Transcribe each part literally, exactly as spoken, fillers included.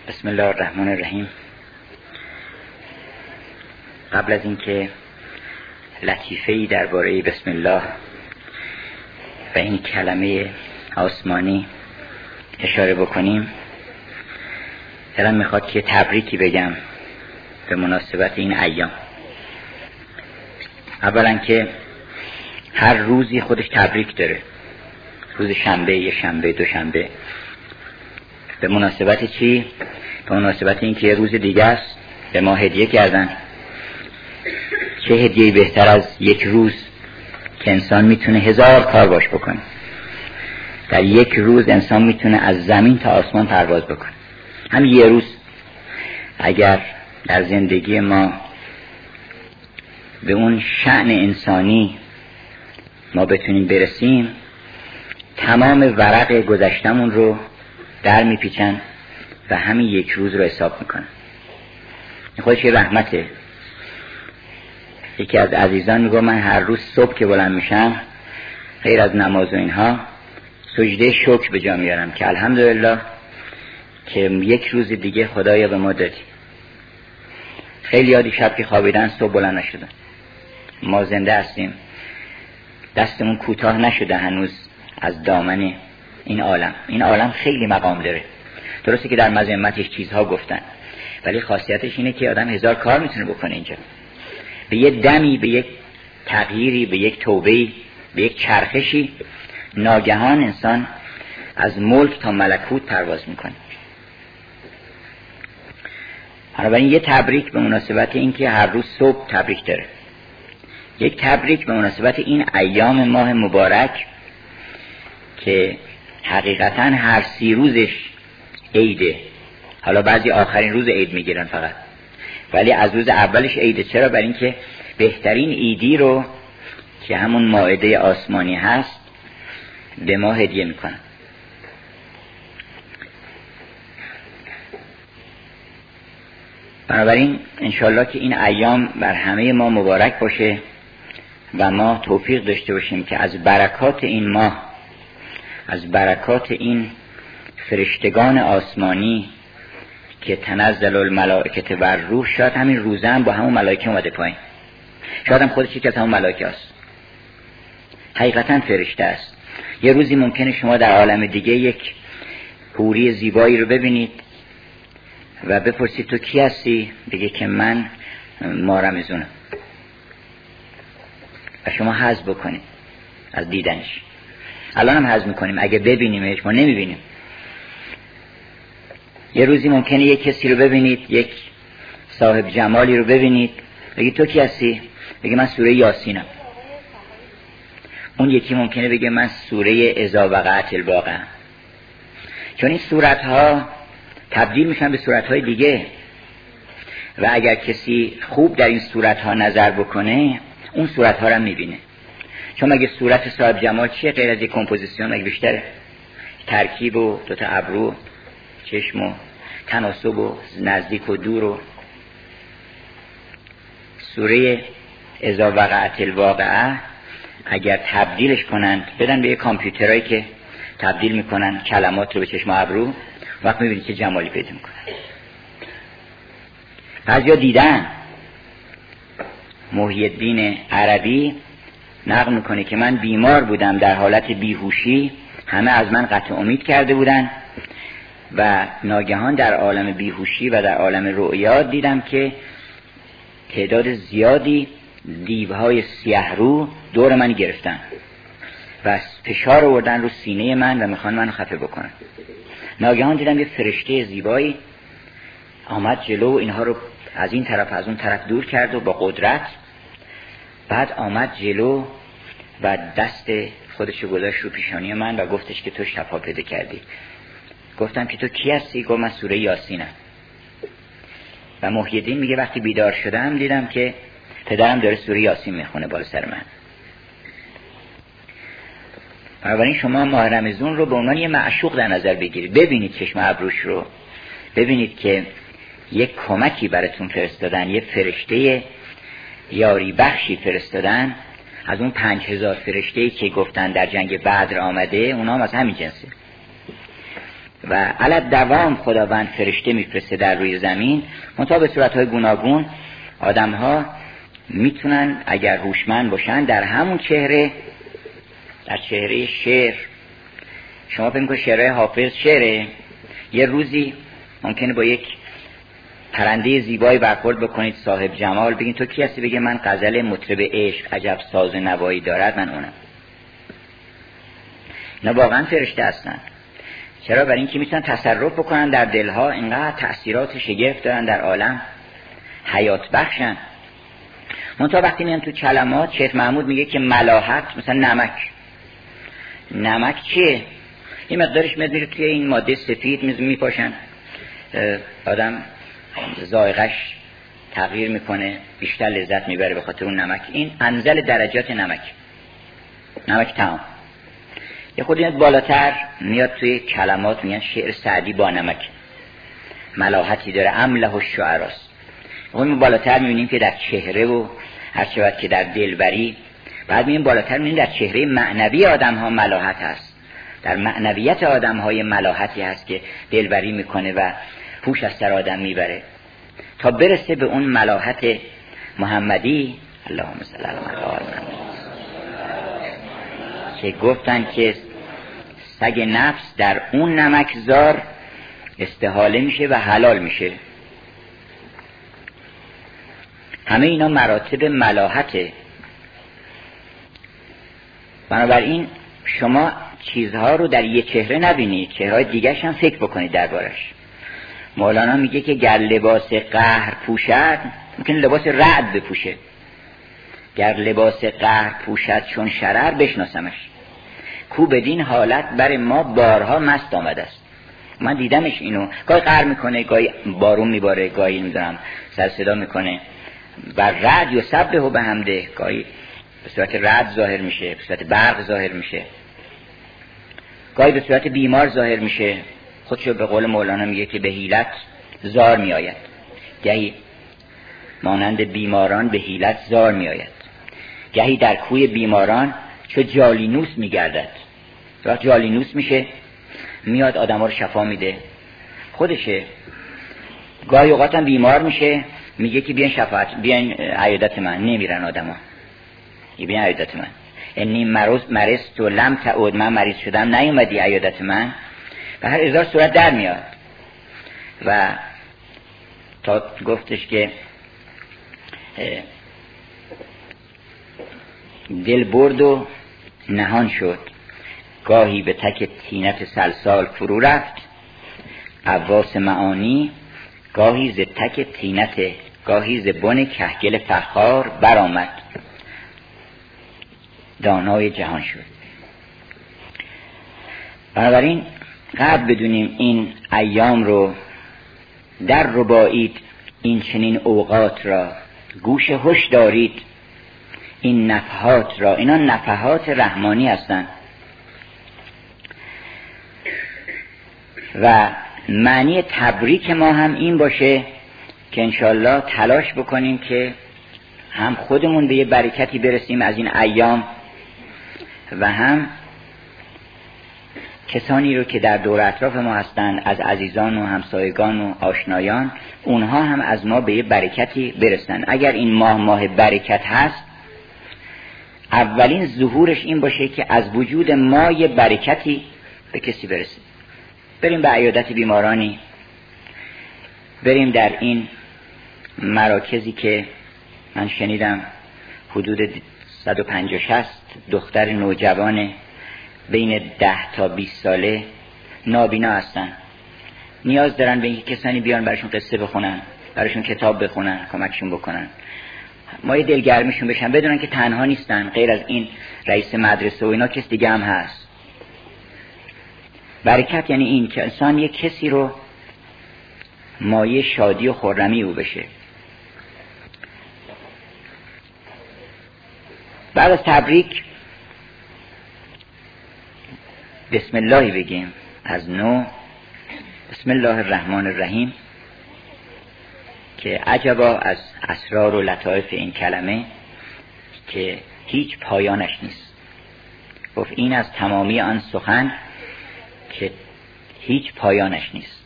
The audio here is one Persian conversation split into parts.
بسم الله الرحمن الرحیم. قبل از اینکه لطیفه‌ای درباره بسم الله و این کلمه آسمانی اشاره بکنیم، دلم میخواد که تبریکی بگم به مناسبت این ایام. اولا که هر روزی خودش تبریک داره. روز شنبه، یه شنبه، دو شنبه. به مناسبت چی؟ به مناسبت این که یه روز دیگه است به ما هدیه کردن. چه هدیه‌ای بهتر از یک روز که انسان میتونه هزار کار باش بکنه. در یک روز انسان میتونه از زمین تا آسمان پرواز بکنه. همین یه روز اگر در زندگی ما به اون شأن انسانی ما بتونیم برسیم، تمام ورق گذشتمون رو در میپیچن و همین یک روز رو حساب میکنن. این خودش یه رحمته. یکی از عزیزان میگه من هر روز صبح که بلند میشم غیر از نماز و اینها سجده شکر به جا میارم که الحمدلله که یک روز دیگه خدایا به ما دادی. خیلی یادی شب که خوابیدن صبح بلند نشدن. ما زنده هستیم، دستمون کوتاه نشده هنوز از دامن این عالم. این عالم خیلی مقام داره. درسته که در مذمتش چیزها گفتن، ولی خاصیتش اینه که آدم هزار کار میتونه بکنه اینجا. به یک دمی، به یک تغییری، به یک توبهی، به یک چرخشی، ناگهان انسان از ملک تا ملکوت پرواز میکنه. بنابراین یه تبریک به مناسبت این که هر روز صبح تبریک داره. یک تبریک به مناسبت این ایام ماه مبارک که حقیقتا هر سی روزش عیده. حالا بعضی آخرین روز عید میگیرن فقط، ولی از روز اولش عیده. چرا؟ برای اینکه بهترین عیدی رو که همون مائده آسمانی هست به ما هدیه میکنن. بنابراین انشالله که این ایام بر همه ما مبارک باشه و ما توفیق داشته باشیم که از برکات این ماه، از برکات این فرشتگان آسمانی که تنزل الملائکه و الروح، شاید همین روزه هم با همون ملائکه اومده پایین، شاید هم خودش یکی از همون ملائکه است، حقیقتا فرشته است. یه روزی ممکنه شما در عالم دیگه یک حوری زیبایی رو ببینید و بپرسید تو کی هستی؟ بگه که من مارمزونم و شما حظ بکنید از دیدنش. الان هم حظ میکنیم اگه ببینیمش، ما نمیبینیم. یه روزی ممکنه یک کسی رو ببینید، یک صاحب جمالی رو ببینید، بگید تو کی هستی؟ بگه من سوره یاسینم. اون یکی ممکنه بگه من سوره اذا وقعت الواقعه. چون این صورتها تبدیل میشن به صورتهای دیگه و اگر کسی خوب در این صورتها نظر بکنه اون صورتها رو هم میبینه. چون مگه صورت صاحب جمال چیه غیر از یک کمپوزیسیون؟ مگه بیشتره؟ ترکیب و دوتا ابرو، چشم و تناسب و نزدیک و دور. و سوره اذا وقعت الواقعه اگر تبدیلش کنن بدن به یک کامپیوترایی که تبدیل میکنن کلمات رو به چشم و ابرو، وقت میبینید که جمالی پیدا میکنن. بعضیا دیدن. محی الدین عربی نقل میکنه که من بیمار بودم در حالت بیهوشی، همه از من قطع امید کرده بودن و ناگهان در عالم بیهوشی و در عالم رؤیا دیدم که تعداد زیادی دیوهای سیاه رو دور من گرفتن و فشار آوردن رو سینه من و میخوان منو خفه بکنن. ناگهان دیدم یه فرشته زیبایی آمد جلو، اینها رو از این طرف از اون طرف دور کرد و با قدرت بعد آمد جلو و دست خودشو گذاشت رو پیشانی من و گفتش که تو شفا پیدا کردی. گفتم که تو کی هستی؟ گفت من سوره یاسینم. و محی الدین میگه وقتی بیدار شدم دیدم که پدرم داره سوره یاسین میخونه بالا سر من. بنابراین شما ماه رمضان رو به عنوان یه معشوق در نظر بگیرید. ببینید چشم ابروش رو، ببینید که یک کمکی براتون فرستادن، یه فرشته یاری بخشی فرستادن از اون پنج هزار فرشته‌ای که گفتن در جنگ بدر آمده، اونا هم از همین جنسه. و علی دوام خداوند فرشته میفرسته در روی زمین، منتها به صورتهای گوناگون. آدم ها میتونن اگر هوشمند باشن در همون چهره، در چهره شعر، شما فکر کنید شعرهای حافظ شعره، یه روزی ممکنه با یک پرنده زیبایی برخورد بکنید صاحب جمال، بگین تو کی هستی؟ بگه من غزل مطرب عشق عجب ساز نوایی دارد، من اونم. نه واقعا فرشته هستن. چرا؟ برای اینکه میتونن تصرف بکنن در دلها، اینقدر تأثیرات شگفت دارن در عالم، حیات بخشن. منتها وقتی میان تو کلمات، شیخ محمود میگه که ملاحت مثلا نمک. نمک چیه؟ یه مقدارش میاد میره توی این ماده سفید میپاشن، آدم ذائقه‌اش تغییر میکنه، بیشتر لذت میبره به خاطر اون نمک. این انزل درجات نمک، نمک تمام. یه خود میاد بالاتر، میاد توی کلمات، میگن شعر سعدی با نمک ملاحتی داره، امله الشعراست. اون بالاتر میبینیم که در چهره و هر چقدر که در دلبری، بعد میبینیم بالاتر میبینیم در چهره معنوی آدم ها ملاحت هست، در معنویت آدم های ملاحتی هست که دلبری میکنه و هوش از سر آدم میبره تا برسه به اون ملاحت محمدی. اللهم صل علی محمد. که گفتن که سگ نفس در اون نمکزار استحاله میشه و حلال میشه. همه اینا مراتب ملاحته. بنابراین شما چیزها رو در یه چهره نبینید، چهرهای دیگرش هم فکر بکنید دربارش. مولانا میگه که گر لباس قهر پوشد، ممکن لباس رعد بپوشه، گر لباس قهر پوشد چون شرر بشناسمش، کو بدین حالت بر ما بارها مست آمده است. من دیدمش اینو، گاهی قهر میکنه، گاهی بارون میباره، گاهی میدونم سر صدا میکنه و رعد یا سبه و به همده، گاهی به صورت رعد ظاهر میشه، به صورت برق ظاهر میشه، گاهی به صورت بیمار ظاهر میشه. خودشو به قول مولانا میگه که به حیلت زار میآید، گهی مانند بیماران به حیلت زار میآید، گهی در کوی بیماران چو جالینوس میگردد. وقت جالینوس میشه، میاد آدم ها رو شفا میده، خودشه. گاهی اوقات هم بیمار میشه، میگه که بیان شفاعت، بیان عیادت من، نمیرن آدم ها، بیان عیادت من. انی مرض مرضت و لم تعود، من مریض شدم نیومدی عیادت من. به هر هزار صورت در میاد. و تا گفتش که دل برد و نهان شد، گاهی به تک تینت سلسال فرو رفت، عواس معانی گاهی ز تک تینت، گاهی ز بن کهگل فخار برآمد، دانای جهان شد. بنابراین قبل بدونیم این ایام رو در ربایید، این چنین اوقات را گوش هوش دارید، این نفحات را، اینا نفحات رحمانی هستند و معنی تبریک ما هم این باشه که انشالله تلاش بکنیم که هم خودمون به یه برکتی برسیم از این ایام و هم کسانی رو که در دور اطراف ما هستن، از عزیزان و همسایگان و آشنایان، اونها هم از ما به یه برکتی برسن. اگر این ماه ماه برکت هست، اولین ظهورش این باشه که از وجود ما یه برکتی به کسی برسه. بریم به عیادت بیمارانی، بریم در این مراکزی که من شنیدم حدود صد و پنجاه شصت دختر نوجوان بین ده تا بیست ساله نابینا هستن، نیاز دارن به اینکه کسانی بیان براشون قصه بخونن، براشون کتاب بخونن، کمکشون بکنن، ما یه دلگرمیشون بشن، بدونن که تنها نیستن، غیر از این رئیس مدرسه و اینا کس دیگه هم هست. برکت یعنی این که انسان یه کسی رو مایه شادی و خرمی او بشه. بعد از تبریک بسم الله بگیم از نو، بسم الله الرحمن الرحیم، که عجبا از اسرار و لطایف این کلمه که هیچ پایانش نیست. گفت این از تمامی آن سخن که هیچ پایانش نیست.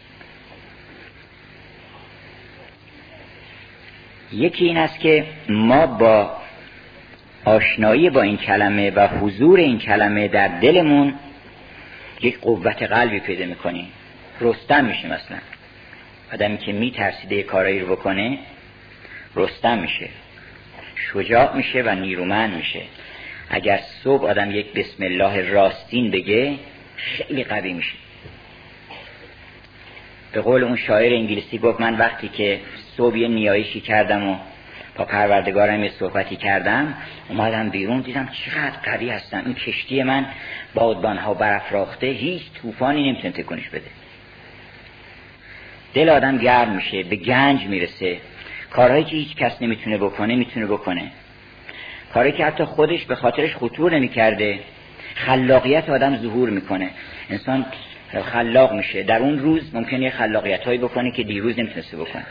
یکی این است که ما با آشنایی با این کلمه و حضور این کلمه در دلمون یک قوت قلبی پیدا میکنیم، رستم میشیم. اصلا آدمی که میترسیده کارایی رو بکنه رستم میشه، شجاع میشه و نیرومند میشه. اگر صبح آدم یک بسم الله راستین بگه خیلی قوی میشه. به قول اون شاعر انگلیسی گفت من وقتی که صبح یه نیایشی کردم و با پروردگارم یه صحبتی کردم، اومدم بیرون دیدم چقدر قوی هستم. این کشتی من بادبانها برافراخته، هیچ طوفانی نمیتونه تکونش بده. دل آدم گرم میشه، به گنج میرسه. کارهایی که هیچ کس نمیتونه بکنه میتونه بکنه. کاری که حتی خودش به خاطرش خطور نمیکرده، خلاقیت آدم ظهور میکنه. انسان خلاق میشه. در اون روز ممکنه یه خلاقیتایی بکنه که دیروز نمیتونسته بکنه.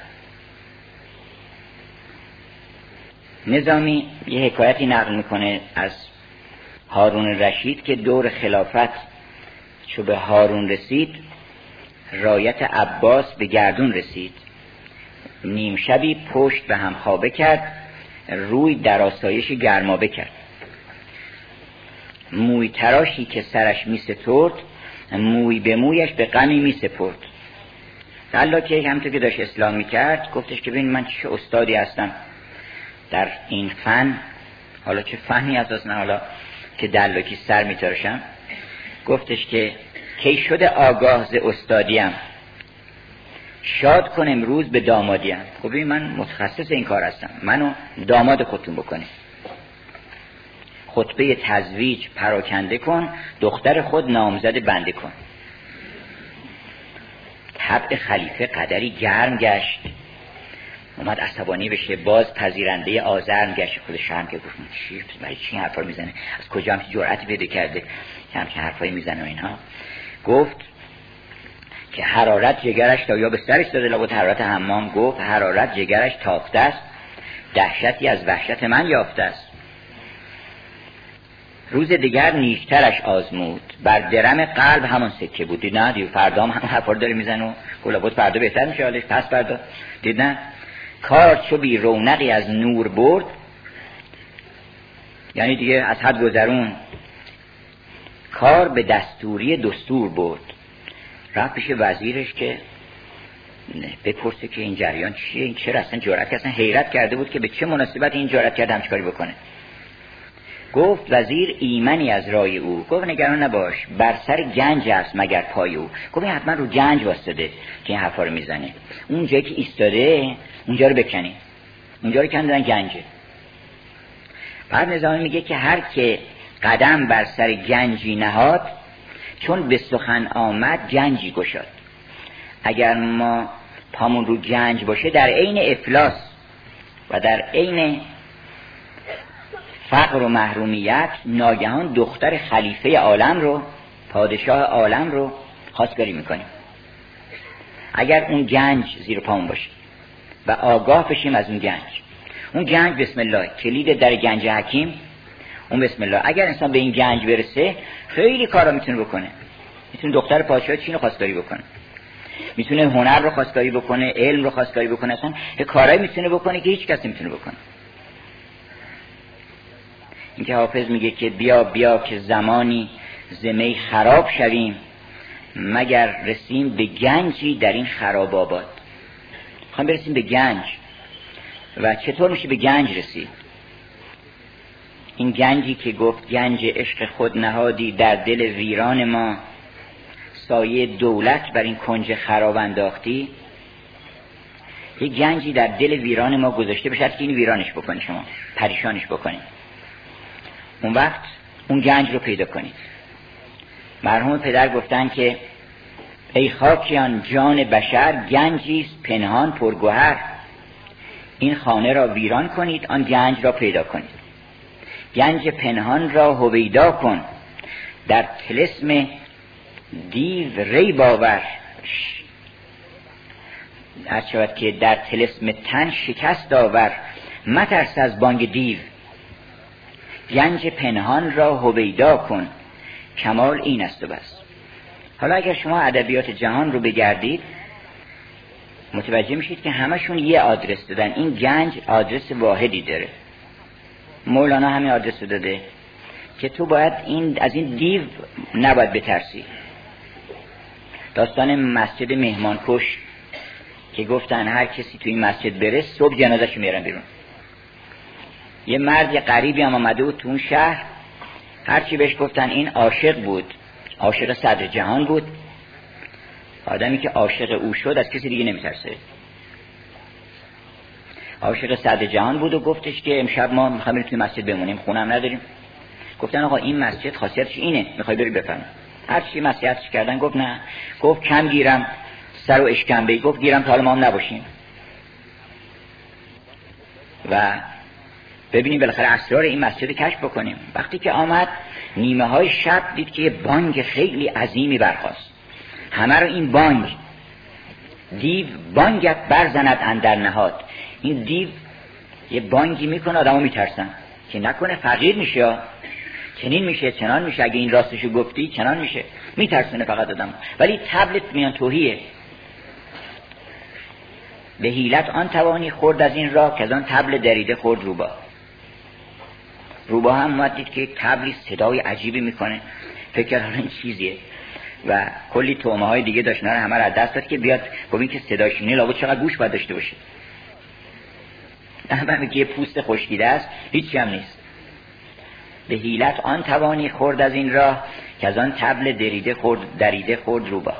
نظامی یه حکایتی نقل میکنه از هارون رشید که دور خلافت چو به هارون رسید، رایت عباس به گردون رسید. نیم شبی پشت به هم خوابه کرد، روی در آسایش گرمابه کرد. موی تراشی که سرش می سترد، موی به مویش به غمی می سپرد. الله که همونطور که داشت اسلام می کرد گفتش که ببین من چه استادی هستم در این فن، حالا چه فنی اساس نه، حالا که دلاکی سر می تراشم. گفتش که کی شده آگاه ز استادیم، شاد کن امروز به دامادیم. خب ببین من متخصص این کار هستم، منو داماد خودتون بکنید. خطبه تزویج پراکنده کن، دختر خود نامزد بنده کن. طبع خلیفه قدری گرم گشت، اومد عصبانی بشه، باز پذیرنده آزرم گشت. خود شرم که گفت چی برای چی حرفا میزنه، از کجا هم جرأتی پیدا کرده که همچین حرفایی میزنه و اینها. گفت که حرارت جگرش تا یا به سرش داده، لابد حرارت حمام. گفت حرارت جگرش تافته است، دهشتی از وحشت من یافته است. روز دیگر نیشترش آزمود، بر درم قلب همون سکه بود. دید نه دیو فردا هم حرفا داره میزنه و گلابود فردا بهتر میشه حالش، پس فردا. دید نه کار چو بی رونقی از نور برد، یعنی دیگه از حد گذرون، کار به دستوری دستور برد. رفت پیش وزیرش که بپرسه که این جریان چیه، این چرا اصلا جرأت کرد، اصلا حیرت کرده بود که به چه مناسبت این جرأت کرد همچین کاری بکنه. گفت وزیر ایمنی از رای او. گفت نگران نباش، بر سر گنج است مگر پای او. گفت این حتما رو گنج واسطه که این حرفا رو میزنه. اون جایی که ایستاده اونجا رو بکنی، اونجا رو کندن گنجه. بعد نظامی میگه که هر که قدم بر سر گنجی نهاد، چون به سخن آمد گنجی گشاد. اگر ما پامون رو گنج باشه، در عین افلاس و در عین فقر و محرومیت، ناگهان دختر خلیفه عالم رو، پادشاه عالم رو خواستگاری میکنیم. اگر اون گنج زیر پامون باشه و آگاه بشیم از اون گنج. اون گنج بسم الله، کلید در گنج حکیم. اون بسم الله، اگر انسان به این گنج برسه خیلی کارا میتونه بکنه. میتونه دختر پادشاه چین رو خواستگاری بکنه، میتونه هنر رو خواستگاری بکنه، علم رو خواستگاری بکنه، اصلا یه کارایی میتونه بکنه که هیچ کس نمیتونه بکنه. اینکه حافظ میگه که بیا بیا که زمانی زمی خراب شویم، مگر رسیم به گنجی در این خراب آباد. میخوایم برسیم به گنج. و چطور میشه به گنج رسید؟ این گنجی که گفت گنج عشق خود نهادی در دل ویران ما، سایه دولت بر این کنج خراب انداختی. یه گنجی در دل ویران ما گذاشته بشه که این ویرانش بکنی، شما پریشانش بکنی. اون وقت اون گنج رو پیدا کنید. مرحوم پدر گفتن که ای خاکیان جان بشر، گنجیست پنهان پرگوهر. این خانه را ویران کنید، آن گنج را پیدا کنید. گنج پنهان را هویدا کن، در طلسم دیو ری باور. از شود که در طلسم تن شکست آور، مترس از بانگ دیو. گنج پنهان را هویدا کن، کمال این است و بس. حالا اگر شما ادبیات جهان رو بگردید متوجه میشید که همشون یه آدرس دادن. این گنج آدرس واحدی داره. مولانا همین آدرس رو داده که تو باید این از این دیو نباید بترسی. داستان مسجد مهمانکش که گفتن هر کسی تو این مسجد بره صبح جنازه‌شو میارن بیرون. یه مرد یه غریبی هم آمده بود تو اون شهر، هرچی بهش گفتن این عاشق بود، عاشق صدر جهان بود. آدمی که عاشق او شد از کسی دیگه نمیترسه. عاشق صدر جهان بود و گفتش که امشب ما میخوایم بریم توی مسجد بمونیم، خونم نداریم. گفتن آقا این مسجد خاصیتش اینه، میخوای بری بفهم. هر چی نصیحتش کردن گفت نه. گفت کم گیرم سر و اشکمبه، گفت گیرم تا حالا ما هم نباشیم. و ببینیم بالاخره اسرار این مسجد کشف بکنیم. وقتی که آمد نیمه های شب دید که یه بانگ خیلی عظیمی برخاست. همه رو این بانگ، دیو بانگت برزند اندر نهاد. این دیو یه بانگی میکنه آدمو میترسن که نکنه فقیر میشه، چنین میشه چنان میشه، اگه این راستشو گفتی چنان میشه، میترسونه فقط آدم. ولی تبلت میان توهیه. به حیلت آن توانی خورد از این راه که از آن تبل دریده خورد روبا. روبا هم اومد دید که تبلی صدای عجیبی میکنه، فکر کرد این چیزیه و کلی تومه های دیگه داشت، نه همه را دست داد که بیاد ببین که صداش اینه، لابد چقدر گوش باید داشته باشه. همه که پوست خشکیده است هیچی هم نیست. به حیلت آن توانی خورد از این راه که از آن تبل دریده خورد دریده خورد روبا.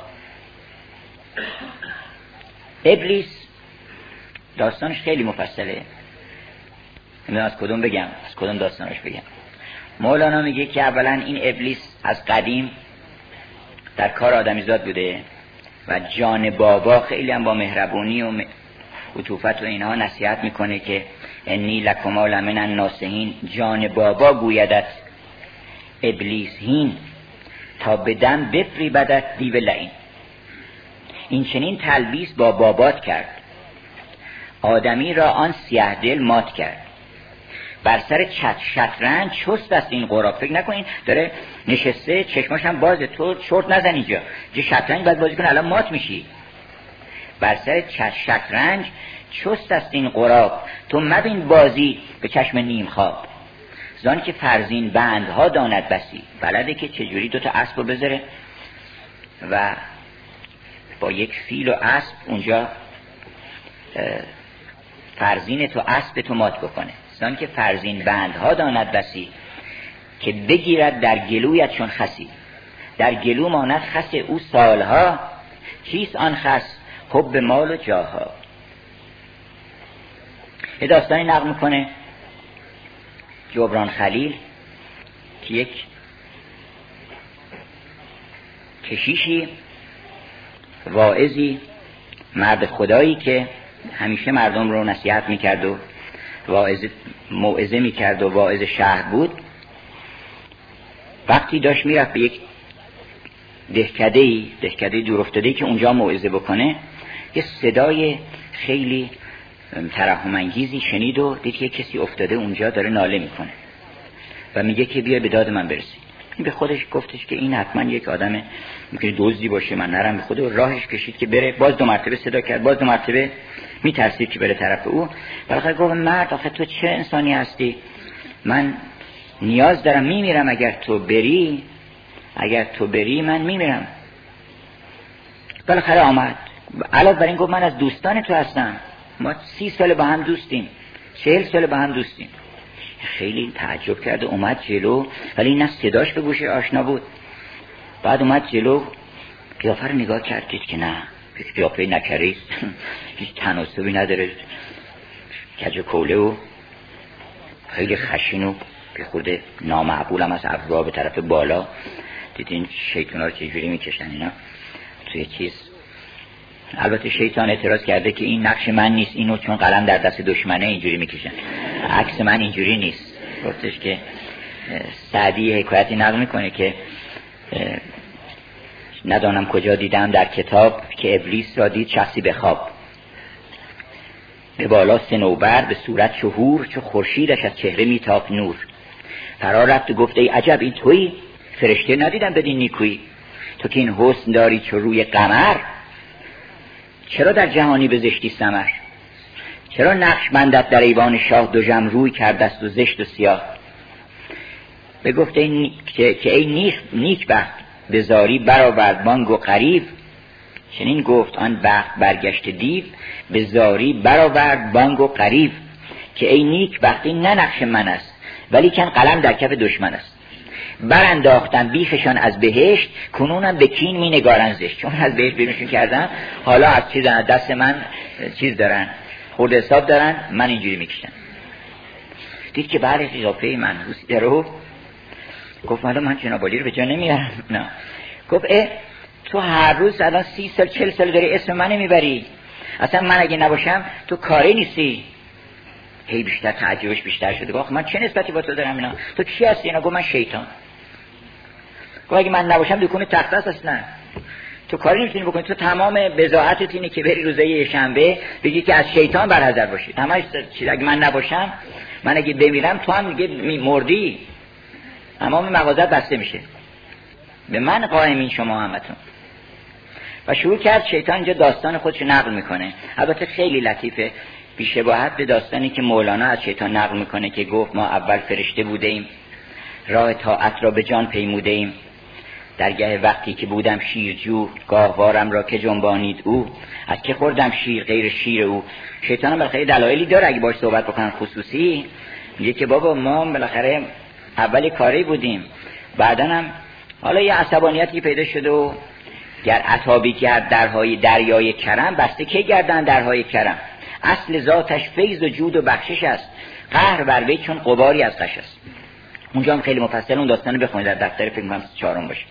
ابلیس داستانش خیلی مفصله، نمیدونم از کدوم بگم، از کدوم داستانش بگم. مولانا میگه که اولا این ابلیس از قدیم در کار آدمیزاد بوده و جان بابا خیلی هم با مهربونی و عطوفت و اینها نصیحت میکنه که انی لکما لمن الناصحین. جان بابا گویدت ابلیس هین تا بدم بفریبدت دیو لعین. این چنین تلبیس با بابات کرد، آدمی را آن سیاه دل مات کرد. بر سر چت شطرنج چست است این قراب. فکر نکنین داره نشسته چشماش هم بازه، تو شورت نزن اینجا، جه شطرنج باید بازی کنه الان مات میشی. بر سر چت شطرنج چست است این قراب، تو مبین بازی به چشم نیم خواب. زان که فرزین بندها داند بسی. بلده که چجوری دوتا اسب رو بذاره و با یک فیل و اسب اونجا فرزین تو اسب تو مات بکنه. زان که فرزین بندها داند بسی، که بگیرد در گلویت چون خسی. در گلو ماند خس او سالها، چیست آن خس حب مال و جاها. یه داستانی نقل میکنه جبران خلیل که یک کشیشی واعظی مرد خدایی که همیشه مردم رو نصیحت میکرد و واعظ موعظه میکرد و واعظ شهر بود، وقتی داشت میرفت به یک دهکده‌ای دهکده دور افتاده‌ای که اونجا موعظه بکنه، یه صدای خیلی ترحم انگیزی شنید و دید که کسی افتاده اونجا داره ناله میکنه و میگه که بیا به داد من برسی. این به خودش گفتش که این حتما یک آدم ممکنه دزدی باشه، من نرم. به خود راهش کشید که بره، باز دو مرتبه صدا کرد، باز دو مرتبه میترسید که بره طرف او. بالاخره گفت مرد آخه تو چه انسانی هستی، من نیاز دارم میمیرم، اگر تو بری اگر تو بری من میمیرم. بالاخره آمد، علاوه بر این گفت من از دوستان تو هستم، ما سی سال با هم دوستیم، چهل سال با هم دوستیم. خیلی تعجب کرد و اومد جلو، ولی نه صداش به گوش آشنا بود. بعد اومد جلو، قیافه رو نگاه کرد، دید که نه، قیافه نکریست، هیچ تناسبی نداره، کج و کوله و خیلی خشن و به خود نامعقول هم از ابروها به طرف بالا. دیدین شیطان ها رو چجوری میکشن اینا توی چیز. البته شیطان اعتراض کرده که این نقش من نیست، اینو چون قلم در دست دشمنه اینجوری میکشن، عکس من اینجوری نیست. گفتش که سعدی حکایتی نقل میکنه که ندانم کجا دیدم در کتاب که ابلیس را دید شخصی به خواب، به بالا صنوبر به صورت شهور، چو خورشیدش از چهره میتافت نور. فرا رفت و گفت ای عجب این تویی، فرشته ندیدم بدین نیکویی. تو که این حسن داری چو روی قمر، چرا در جهانی به زشتی سمر؟ چرا نقشبندت در ایوان شاه دو جم روی کردست و زشت و سیاه؟ بگفت این که, که ای نیک, نیک بخت به زاری برآورد بانگ و غریو. چنین گفت آن بخت برگشت دیو، به زاری برآورد بانگ و غریو. که ای نیک بخت این نه نقش من است، ولی کن قلم در کف دشمن است. برانداختن بیخشان از بهشت، کنونم به کین می نگارن زشت. چون از بهشت بیرونشون کردن، حالا از چیز دست من چیز دارن، خورد حساب دارن، من اینجوری میکشن. دید که برای قیافه منحوسی درو، گفت حالا من جنابالی رو به جا نمیارم. نه، گفت اه تو هر روز الان سی سال چل سال داری اسم من میبری، اصلا من اگه نباشم تو کاری نیستی. هی بیشتر تعجبش بیشتر شده. گفت من چه نسبتی با تو دارم اینا؟ تو کی هستی اینا؟ گفت من شیطان. گفت اگه من نباشم دکون تخت است اصلا، تو کاری نمیتونی بکنی. تو تمام بضاعتت اینه که بری روزه شنبه بگی که از شیطان برحذر باشی. تمامش چیز اگه من نباشم، من اگه بمیرم تو هم دیگه مردی، تمام مغازات بسته میشه. به من قائمین شما همتون. و شروع کرد شیطان اینجا داستان خودش نقل میکنه. البته خیلی لطیفه، بی‌شباهت به داستانی که مولانا از شیطان نقل میکنه که گفت ما اول فرشته بوده ایم، راه طاعت را به جان پیموده ایم. درگه وقتی که بودم شیرجو، گاهوارم را که جنبانید او. از که خوردم شیر غیر شیر او. شیطان هم بالاخره دلایلی داره، اگه باش صحبت بکنن خصوصی میگه که بابا ما بالاخره اولی کاری بودیم، بعدن هم حالا یه عصبانیتی پیدا شده و گر عطابی کرد درهای دریای کرم، بسته که گردن درهای کرم. اصل ذاتش فیض و جود و بخشش است، قهر بر وی چون غباری از قش است. اونجا هم خیلی مفصل اون داستانو بخونید در دفتر فکر کنم چهارم باشه.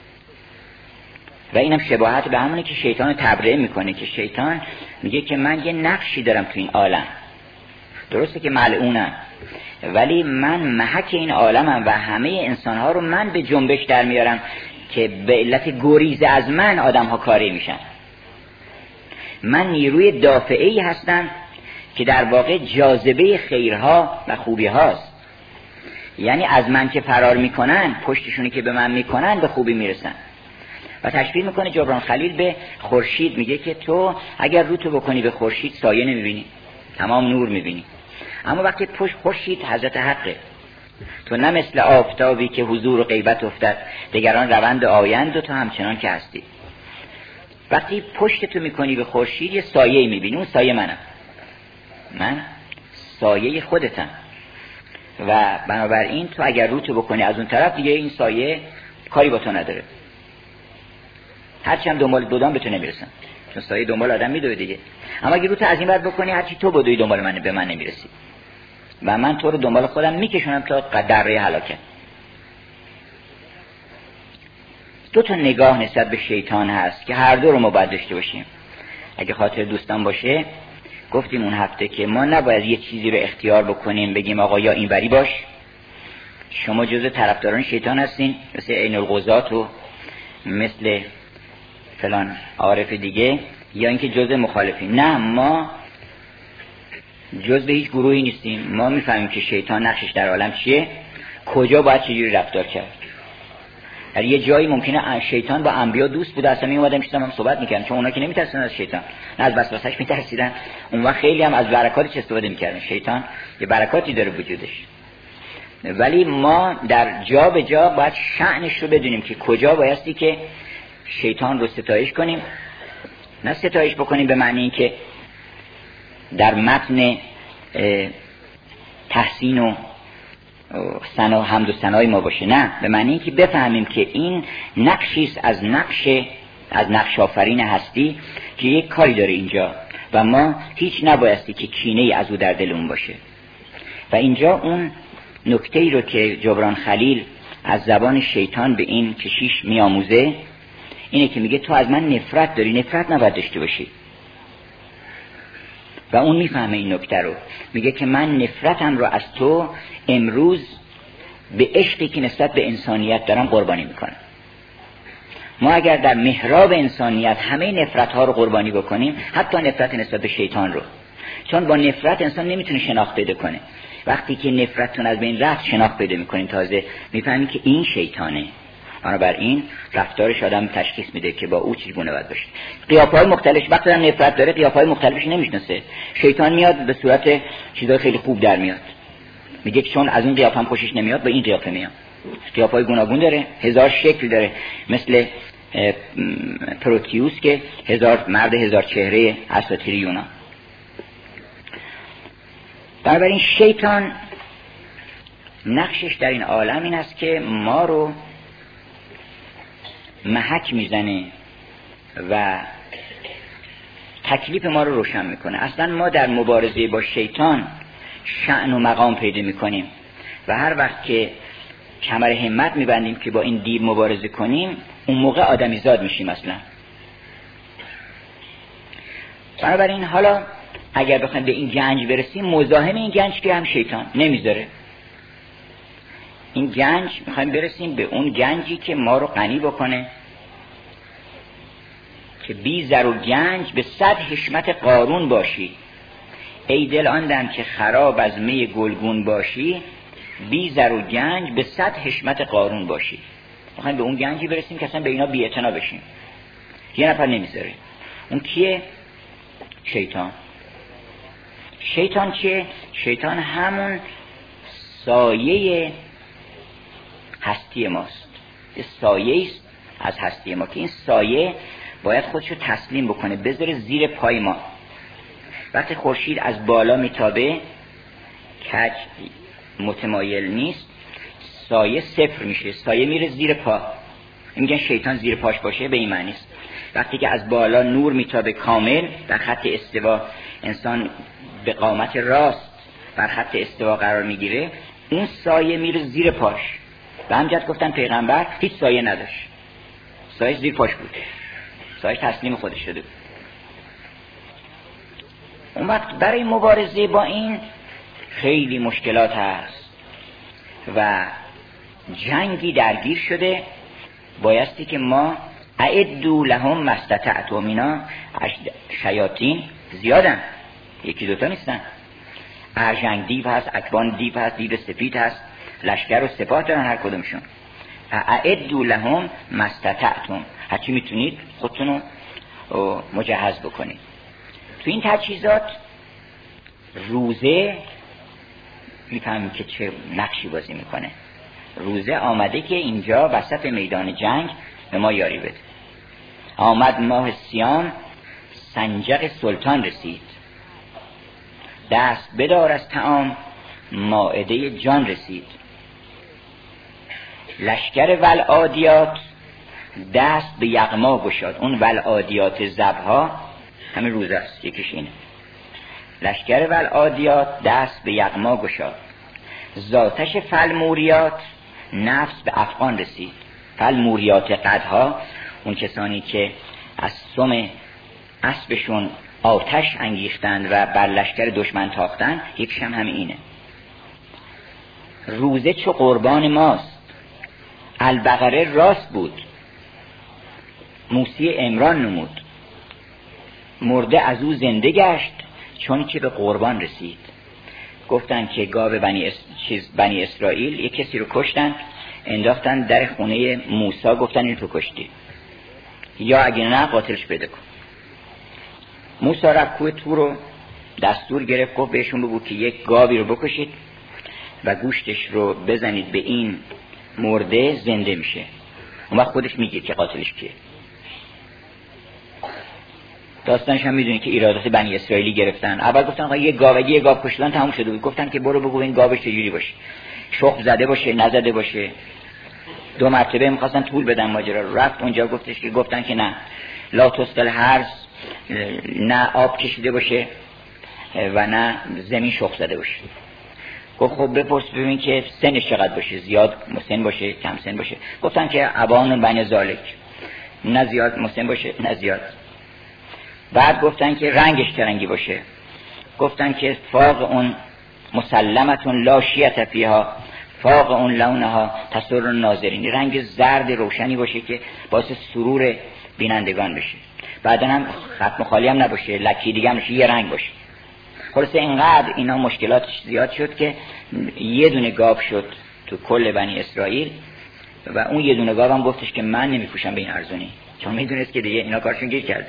و اینم شباهت به همونه که شیطان رو تبرئه میکنه، که شیطان میگه که من یه نقشی دارم تو این عالم، درسته که ملعونم، ولی من محک این عالمم و همه انسانها رو من به جنبش در میارم که به علت گریز از من آدم ها کاری میشن. من نیروی دافعی هستم که در واقع جاذبه خیرها و خوبی هاست. یعنی از من که فرار میکنن، پشتشونی که به من میکنن به خوبی میرسن. و تشبیه میکنه جبران خلیل به خورشید، میگه که تو اگر رو تو بکنی به خورشید سایه نمیبینی، تمام نور میبینی. اما وقتی پشت خورشید حضرت حقه، تو نه مثل آفتابی که حضور و غیبت افتد، دیگران روند آیند و تو همچنان که هستی. وقتی پشت تو میکنی به خورشید یه سایه میبینی، اون سایه منم، من سایه خودتم. و بنابراین تو اگر رو تو بکنی از اون طرف، دیگه این سایه کاری با تو نداره، هرچی هم دنبال دودان به تو نمیرسن، چون سایه دنبال آدم میدوه دیگه. اما اگه رو تو از این ور بکنی، هرچی تو بدوی دنبال من به من نمیرسی و من تو رو دنبال خودم میکشونم تا قدره هلاکت. دو تا نگاه نسبت به شیطان هست که هر دو رو ما باید داشته باشیم. اگه خاطر دوستان باشه گفتیم اون هفته که ما نباید یه چیزی رو اختیار بکنیم بگیم آقا یا این بری باش، شما جزء طرفداران شیطان هستین، مثل عین الغزات و مثل فلان عارف دیگه، یا اینکه جزء مخالفین. نه، ما جزء هیچ گروهی نیستیم. ما میفهمیم که شیطان نقشش در عالم چیه، کجا باید چجوری رفتار کرد. در یه جایی ممکنه شیطان با انبیا دوست بوده، اصلا می اومدن میشدن هم صحبت میکردن، چون اونا که نمیترسن از شیطان، نه از وسوسه‌اش میترسیدن. اون وقت خیلی هم از برکاتش استفاده میکردن. شیطان یه برکاتی داره وجودش. ولی ما در جا به جا باید شأنش رو بدونیم که کجا بایستی که شیطان رو ستایش کنیم، نه ستایش بکنیم به معنی اینکه در متن تحسین و ثنا حمد و ثنای ما باشه، نه، به معنی اینکه بفهمیم که این نقشی است از نقش از نقش آفرین هستی که یک کاری داره اینجا و ما هیچ نبایستی که کینه‌ای از او در دلمون باشه. و اینجا اون نکته‌ای رو که جبران خلیل از زبان شیطان به این کشیش میآموزه اینه که میگه تو از من نفرت داری، نفرت نباید داشته باشی. و اون میفهمه این نکته رو، میگه که من نفرتم رو از تو امروز به عشقی که نسبت به انسانیت دارم قربانی میکنم. ما اگر در محراب انسانیت همه نفرت ها رو قربانی بکنیم، حتی نفرت نسبت به شیطان رو، چون با نفرت انسان نمیتونه شناخت پیدا کنه. وقتی که نفرتتون از بین رفت شناخت پیدا میکنین، تازه میفهمین که این شیطانه. بنابراین رفتارش آدم تشخیص میده که با او چگونه باید باشه. قیافه‌های مختلف وقتی هم نفرت داره قیافه‌های مختلفش نمیشناسه. شیطان میاد به صورت چیزای خیلی خوب در میاد، میگه چون از این قیافه هم خوشش نمیاد به این قیافه میاد. قیافه‌های گوناگون داره، هزار شکل داره، مثل پروتیوس که هزار مرد هزار چهره اساطیر یونان. بنابراین شیطان نقشش در این عالم این است که ما رو محک میزنه و تکلیف ما رو روشن میکنه. اصلا ما در مبارزه با شیطان شأن و مقام پیدا میکنیم و هر وقت که کمر همت میبندیم که با این دیو مبارزه کنیم اون موقع آدمی زاد میشیم اصلا. بنابراین حالا اگر بخوایم به این گنج برسیم، مزاحم این گنج که هم شیطان نمیذاره. این گنج میخوایم برسیم به اون گنجی که ما رو غنی بکنه، که بی زر و گنج به صد حشمت قارون باشی، ای دل آن دم که خراب از می گلگون باشی، بی زر و گنج به صد حشمت قارون باشی. میخوایم به اون گنجی برسیم که اصلا به اینا بی اعتنا بشیم. یه نفر نمیذاره. اون کیه؟ شیطان. شیطان چیه؟ شیطان همون سایه هستی ماست. یه سایه است از هستی ما که این سایه باید خودشو تسلیم بکنه، بذاره زیر پای ما. وقتی خورشید از بالا میتابه، کج متمایل نیست، سایه صفر میشه، سایه میره زیر پا. میگن شیطان زیر پاش باشه، به این معنی است. وقتی که از بالا نور میتابه کامل در خط استوا، انسان به قامت راست بر خط استوا قرار میگیره، اون سایه میره زیر پاش. به همجد گفتن پیغمبر هیچ سایه نداشت، سایه زیر پاش بود، سایه تسلیم خودش شده بود. اون وقت برای مبارزه با این خیلی مشکلات هست و جنگی درگیر شده. بایستی که ما اعدوا لهم ما استطعتم، اینا شیاطین زیادن، یکی دوتا نیستن. ارجنگ دیو هست، اکبان دیو هست، دیو سفید هست، لشکر و سپاه دارن هر کدومشون. اعدوا لهم ما استطعتم، هرچی میتونید خودتون رو مجهز بکنید. تو این تجهیزات روزه میفهمیم که چه نقشی بازی میکنه. روزه آمده که اینجا وسط میدان جنگ به ما یاری بده. آمد ماه سیام، سنجق سلطان رسید، دست بدار از طعام، مائده جان رسید. لشکر ولعادیات دست به یغما گشاد. اون ولعادیات زبها همین روزه است، یکیش اینه. لشکر ولعادیات دست به یغما گشاد، ذاتش فالموریات نفس به افغان رسید. فالموریات قدها اون کسانی که از سم اسبشون آتش انگیختند و بر لشکر دشمن تاختند، یکیش هم همین اینه. روزه چو قربان ماست، البقره راست بود، موسی عمران نمود، مرده از او زنده گشت، چون که به قربان رسید. گفتن که گاو بنی, اس... چیز بنی اسرائیل یک کسی رو کشتن، انداختن در خونه موسی، گفتن این تو کشتی، یا اگه نه قاتلش بده کن. موسی رفت کوه طور رو دستور گرفت، گفت بهشون بگو که یک گاوی رو بکشید و گوشتش رو بزنید به این مرده، زنده میشه. اون وقت خودش میگه که قاتلش کیه. داستانش هم میدونی که ایرادات بنی اسرائیلی گرفتن. اول گفتن آقا یه گاو، اگه یه گاو کشتن تموم شده بود. گفتن که برو بگو این گاوش چجوری باشه، شخم زده باشه نزده باشه. دو مرتبه میخواستن طول بدن ماجرا رو. رفت اونجا گفتش که گفتن که نه، لا تسقل هرز، نه آب کشیده باشه و نه زمین شخم زده باشه. گفت خب بپرس ببین که سنش چقدر باشه، زیاد مسن باشه کم سن باشه. گفتن که ابان بنی ذالک، نه زیاد مسن باشه نه زیاد. بعد گفتن که رنگش چه رنگی باشه. گفتن که فاق اون مسلمتون لا شیعت فیها، فاق اون لونها تسر الناظرین، رنگ زرد روشنی باشه که باعث سرور بینندگان بشه. بعدن هم ختم خالی هم نباشه، لکی دیگه هم یه رنگ باشه. خلاصه اینقدر اینا مشکلاتش زیاد شد که یه دونه گاو شد تو کل بنی اسرائیل و اون یه دونه گاو هم گفتش که من نمیپوشم به این ارزونی، چون میدونست که دیگه اینا کارشون گیر کرده.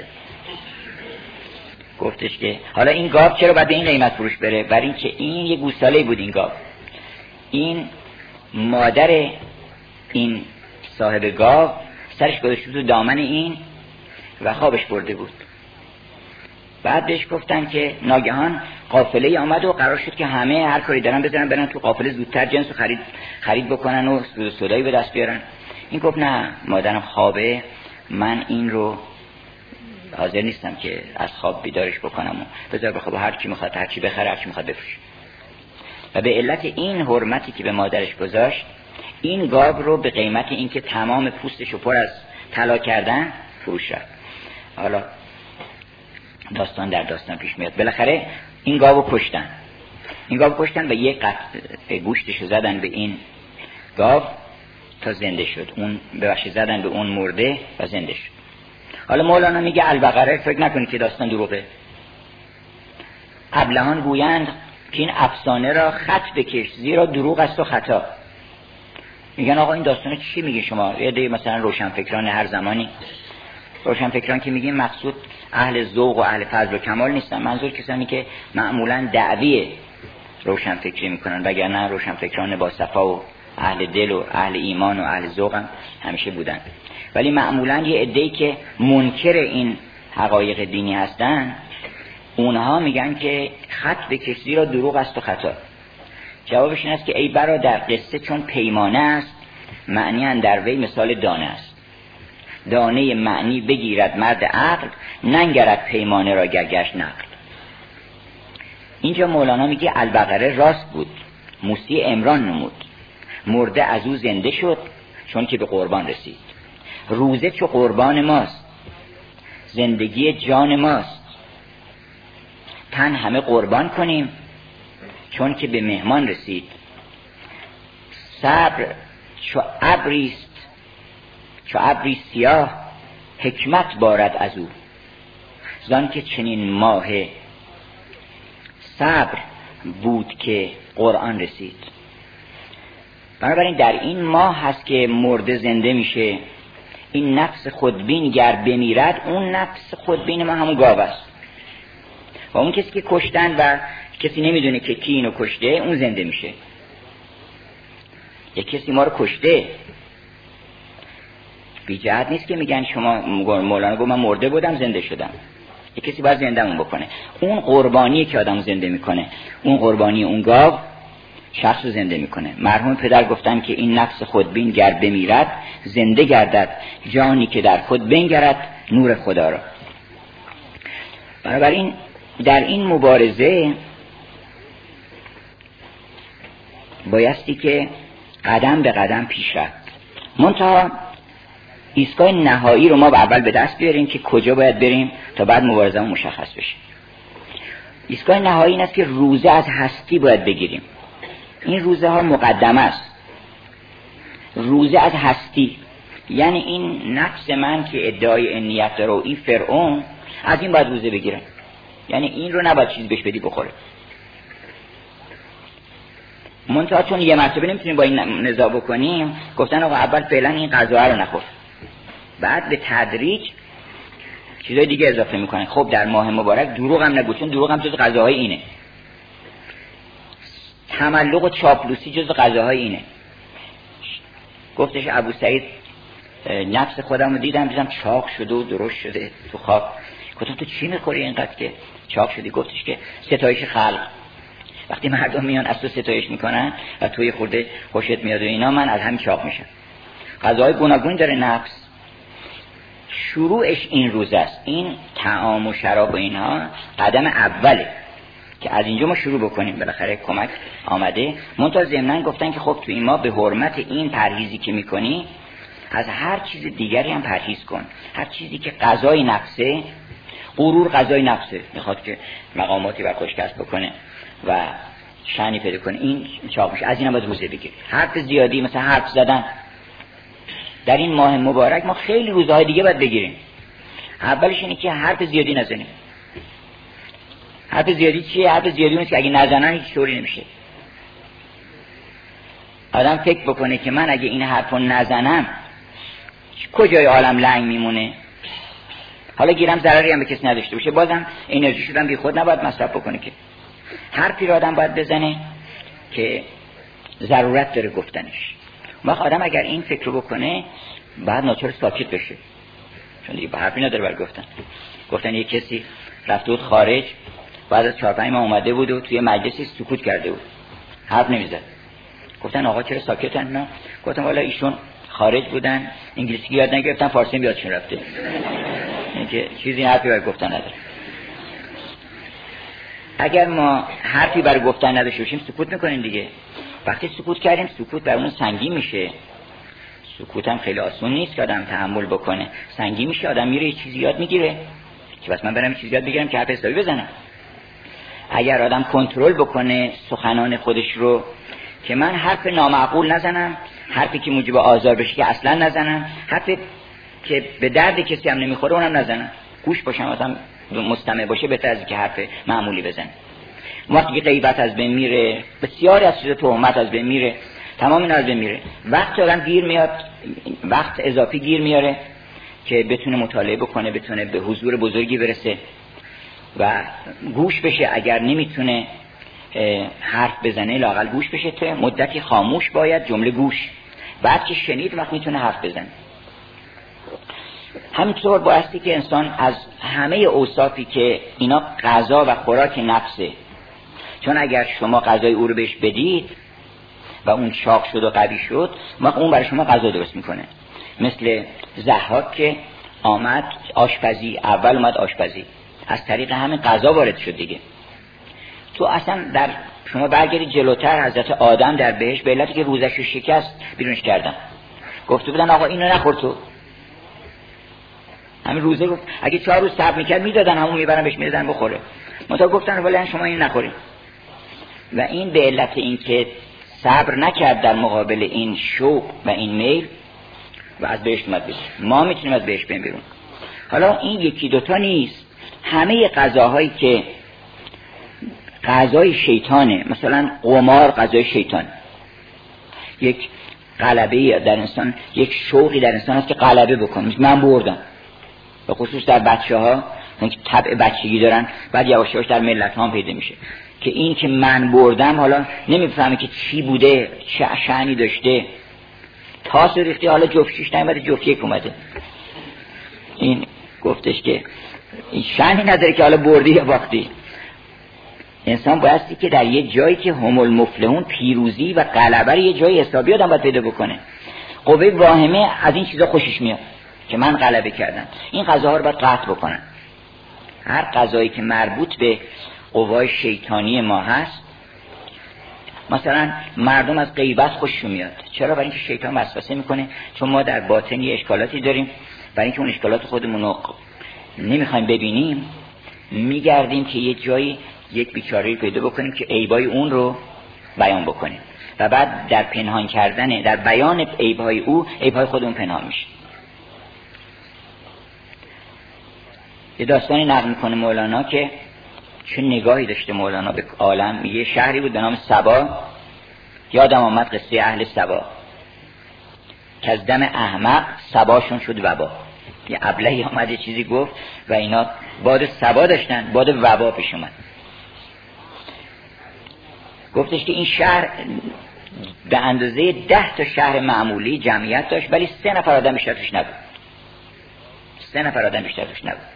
گفتش که حالا این گاو چرا باید به این قیمت فروش بره؟ برای اینکه این یه گوساله بود. این گاو، این مادر این صاحب گاو سرش گذاشته تو دامن این و خوابش برده بود. بعد بهش گفتن که ناگهان قافله آمد و قرار شد که همه هر کاری دارن بذارن برن تو قافله، زودتر جنس خرید خرید بکنن و سودایی به دست بیارن. این گفت نه، مادرم خوابه، من این رو حاضر نیستم که از خواب بیدارش بکنم و بذار بخواب، هر کی میخواد هر چی بخره، هر چی میخواد بفروشه. و به علت این حرمتی که به مادرش گذاشت، این گاو رو به قیمت این که تمام پوستش رو پر از طلا کردن فروش رفت. حالا داستان در داستان پیش میاد. بالاخره این گاو رو کشتن. این گاو رو کشتن و یک قطعه گوشتش رو زدن به این گاو تا زنده شد. اون ببخشید زدن به اون مرده و زنده شد. حالا مولانا میگه البقره، فکر نکنید که داستان دروغه. ابلهان گویند که این افسانه را خط بکش، زیرا دروغ است و خطا. میگن آقا این داستانه چی میگه شما؟ یه دی مثلا روشنفکران هر زمانی، روشنفکران که میگیم مقصود اهل ذوق و اهل فضل و کمال نیستن، منظور کسانی که معمولا دعوی روشنفکری میکنن، وگرنه روشنفکران با صفا و اهل دل و اهل ایمان و اهل ذوق هم همیشه بودن. ولی معمولا یه عده‌ای که منکر این حقایق دینی هستن، اونها میگن که خط بکش زیرا دروغ است و خطا. جوابش این است که ای برادر، قصه چون پیمانه است، معنی اندر وی مثال دانه است. دانه معنی بگیرد مرد عقل، ننگرد پیمانه را گرگش نقل. اینجا مولانا میگه البقره راست بود، موسی عمران نمود، مرده از او زنده شد چون که به قربان رسید. روزه چو قربان ماست، زندگی جان ماست، تن همه قربان کنیم چون که به مهمان رسید. صبر چو ابریست، چو ابری سیاه، حکمت بارد از او، زان که چنین ماه صبر بود که قرآن رسید. بنابراین در این ماه هست که مرده زنده میشه. این نفس خودبین گر بمیرد، اون نفس خودبین ما همون گاو است و اون کسی که کشتن و کسی نمیدونه که کی اینو کشته، اون زنده میشه. یک کسی ما رو کشته، بی جهت نیست که میگن شما، مولانا گفت من مرده بودم زنده شدم. یک کسی باید زنده‌مون بکنه. اون قربانیه که آدم زنده میکنه، اون قربانی اون گاو شخص رو زنده میکنه. مرحوم پدر گفتن که این نفس خودبین گر بمیرد، زنده گردد جانی که در خود بنگرد نور خدا را. بنابراین در این مبارزه بایستی که قدم به قدم پیش رفت. منتها ایستگاه نهایی رو ما اول به دست بیاریم که کجا باید بریم تا بعد مبارزه‌مون مشخص بشه. ایستگاه نهایی این است که روزه از هستی باید بگیریم. این روزه ها مقدمه است. روزه از هستی یعنی این نفس من که ادعای نیت داره و این فرعون، از این باید روزه بگیره. یعنی این رو نباید چیزی بهش بدی بخوره. منتها چون یه مرتبه نمیتونیم با این نزاع بکنیم، گفتن آقا اول فعلا این غذا رو نخور، بعد به تدریج چیزای دیگه اضافه میکنن. خب در ماه مبارک دروغ هم نگو، چون دروغ هم جز غذاهای اینه. تملق و چاپلوسی جز غذاهای اینه. گفتش ابو سعید نفس خودم رو دیدم دیدم چاق شده و درشت شده تو خواب. گفتم تو چی میخوری اینقدر که چاق شدی؟ گفتش که ستایش خلق. وقتی مردم میان از تو ستایش میکنن و توی خورده خوشت میاد و اینا، من از همین چاق میشم. غذاهای گوناگون داره نفس. شروعش این روز است. این طعام و شراب و اینها قدم اوله که از اینجا ما شروع بکنیم. بالاخره کمک آمده. منتها ضمناً گفتن که خب تو این ما به حرمت این پرهیزی که میکنی، از هر چیز دیگری هم پرهیز کن. هر چیزی که غذای نفسه، غرور غذای نفسه، میخواد که مقاماتی بر خودش کسب بکنه و شأنی پیدا کنه، این چاق میشه. از این هم باید روزه بگیر. حرف زیادی، مثلا حرف زدن در این ماه مبارک، ما خیلی روزهای دیگه باید بگیریم. اولش اینه که حرف زیادی نزنیم. حرف زیادی چیه؟ حرف زیادی اونه که اگه نزنن هیچ طوری نمیشه. آدم فکر بکنه که من اگه این حرفو نزنم کجای عالم لنگ میمونه، حالا گیرم ضرری هم به کسی نداشته باشه، بازم انرژی شدن بی خود نباید مصرف بکنه. که حرفی رو آدم باید بزنه که ضرورت داره گفتنش. وقت آدم اگر این فکر رو بکنه بعد ناچار ساکت بشه، چون دیگه حرفی نداره برای گفتن. گفتن یک کسی رفته بود خارج، بعد از چهار پنج ماه اومده بود و توی مجلسی سکوت کرده بود، حرف نمیزد. گفتن آقا چرا ساکتن؟ نه. گفتم والا ایشون خارج بودن، انگلیسی یاد نگرفتن، فارسی یادشون رفته. اینکه چیزی حرفی برای گفتن نداره. اگر ما حرفی برای گفتن نداشته باشیم سکوت میکنیم دیگه. وقتی سکوت کردیم سکوت برامون سنگین میشه. سکوت هم خیلی آسون نیست که آدم تحمل بکنه، سنگین میشه، آدم میره یه چیزی یاد میگیره که بس من برم یه چیزی یاد بگیرم که حرف حسابی بزنم. اگر آدم کنترل بکنه سخنان خودش رو که من حرف نامعقول نزنم، حرفی که موجب آزار بشه که اصلا نزنم، حرفی که به درد کسی هم نمیخوره اونم نزنم، گوش باشم، آدم مستمع باشه بهتر از که حرف معمولی بزنه. وقتی که غیبت از بین میره، بسیاری از چیزا تهمت از بین میره، تمام اینا از بین میره. وقت آدم گیر میاد، وقت اضافی گیر میاره که بتونه مطالعه بکنه، بتونه به حضور بزرگی برسه و گوش بشه. اگر نمیتونه حرف بزنه لااقل گوش بشه، تا مدتی خاموش باید جمله گوش، بعد که شنید وقت میتونه حرف بزنه. همینطور بایستی که انسان از همه اوصافی که اینا غذا و خوراک نفسه، چون اگر شما غذای او رو بهش بدید و اون چاق شد و قوی شد، ما اون برای شما غذا درست میکنه. مثل ضحاک که آمد آشپزی، اول اومد آشپزی، از طریق همین غذا وارد شد دیگه. تو اصلا در شما برگردید جلوتر، حضرت آدم در بهشت به علتی که روزش رو شکست بیرونش کردن، گفته بودن آقا اینو نخور، تو همین روزه گفت اگه چهار روز صبر میکرد میدادن، همون میبرن بهش میدادن بخوره. منتها گفتن ولی شما این نخورید. و این به علت این که صبر نکرد در مقابل این شوق و این میل و از بهشت اومد بیرون. ما میتونیم از بهشت بریم بیرون. حالا این یکی دوتا نیست، همه غذاهایی که غذای شیطانه، مثلا قمار غذای شیطان، یک غلبه در انسان، یک شوقی در انسان هست که غلبه بکنه. من بردم، به خصوص در بچه ها که طبع بچگی دارن، بعد یواش یواش در ملت ها هم پیدا میشه که این که من بردم حالا نمیفهمه که چی بوده، چه شأنی داشته، تاس ریختی حالا جفتیش نمیده، جفت یک اومده. این گفتش که این شأنی نداره که حالا بردی یا باختی. انسان بایستی که در یه جایی که هم المفلحون پیروزی و غلبه یه جایی حسابی آدم باید پیدا بکنه. قوه واهمه از این چیزا خوشش میاد که من غلبه کردم. این غذاها رو باید قطع بکنن. هر غذایی که مربوط به قوای شیطانی ما هست، مثلا مردم از غیبت خوششون میاد. چرا؟ برای اینکه شیطان وسوسه میکنه، چون ما در باطن یه اشکالاتی داریم، برای اینکه اون اشکالات خودمون رو نمیخوایم ببینیم، میگردیم که یه جایی یک بیچاره‌ای پیدا بکنیم که عیبای اون رو بیان بکنیم و بعد در پنهان کردن، در بیان عیبهای او، عیبهای خودمون پنهان میشه. یه داستانی نقل میکنه مولانا که چه نگاهی داشته مولانا به عالم. یه شهری بود به نام سبا، یادم آمد قصه اهل سبا که از دم احمق سباشون شد وبا. یه ابلهی آمد یه چیزی گفت و اینا باد سبا داشتن، باد وبا پیش اومد. گفتش که این شهر به اندازه ده تا شهر معمولی جمعیت داشت، ولی سه نفر آدم بیشتر توش نبود. سه نفر آدم بیشتر توش نبود.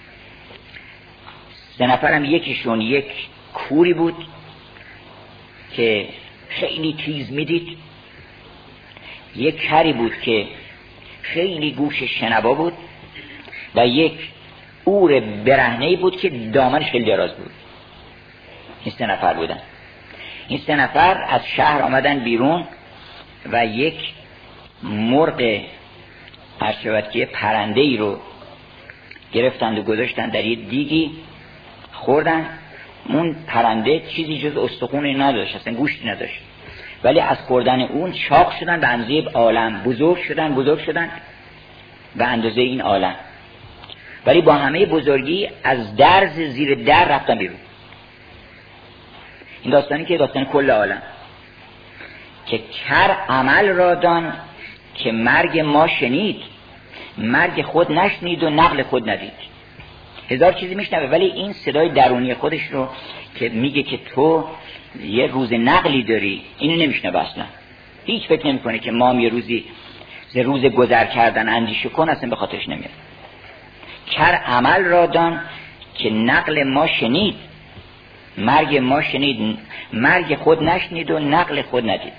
سه نفرم یکیشون یک کوری بود که خیلی تیز میدید، یک کری بود که خیلی گوش شنوا بود و یک اور برهنه‌ای بود که دامنش خیلی دراز بود. این سه نفر بودن. این سه نفر از شهر آمدن بیرون و یک مرغ هرشبتکی پرنده ای رو گرفتند و گذاشتن در یه دیگی خوردن. اون پرنده چیزی جز استخونی نداشت، اصلا گوشتی نداشت، ولی از خوردن اون چاق شدن به اندازه عالم، بزرگ شدن بزرگ شدن به اندازه این عالم، ولی با همه بزرگی از درز زیر در رفتن بیرون. این داستانی که داستان کل عالم که کر عمل را دان که مرگ ما شنید، مرگ خود نشنید و نقل خود ندید. هزار چیزی میشنوه ولی این صدای درونی خودش رو که میگه که تو یه روز نقلی داری اینو نمیشنوه اصلا. هیچ فکر نمیکنه که ما هم یه روزی ز روز گذر کردن اندیشه کن، اصلا به خاطرش نمیاد. کر عمل را دان که نقل ما شنید، مرگ ما شنید، مرگ خود نشنید و نقل خود ندید.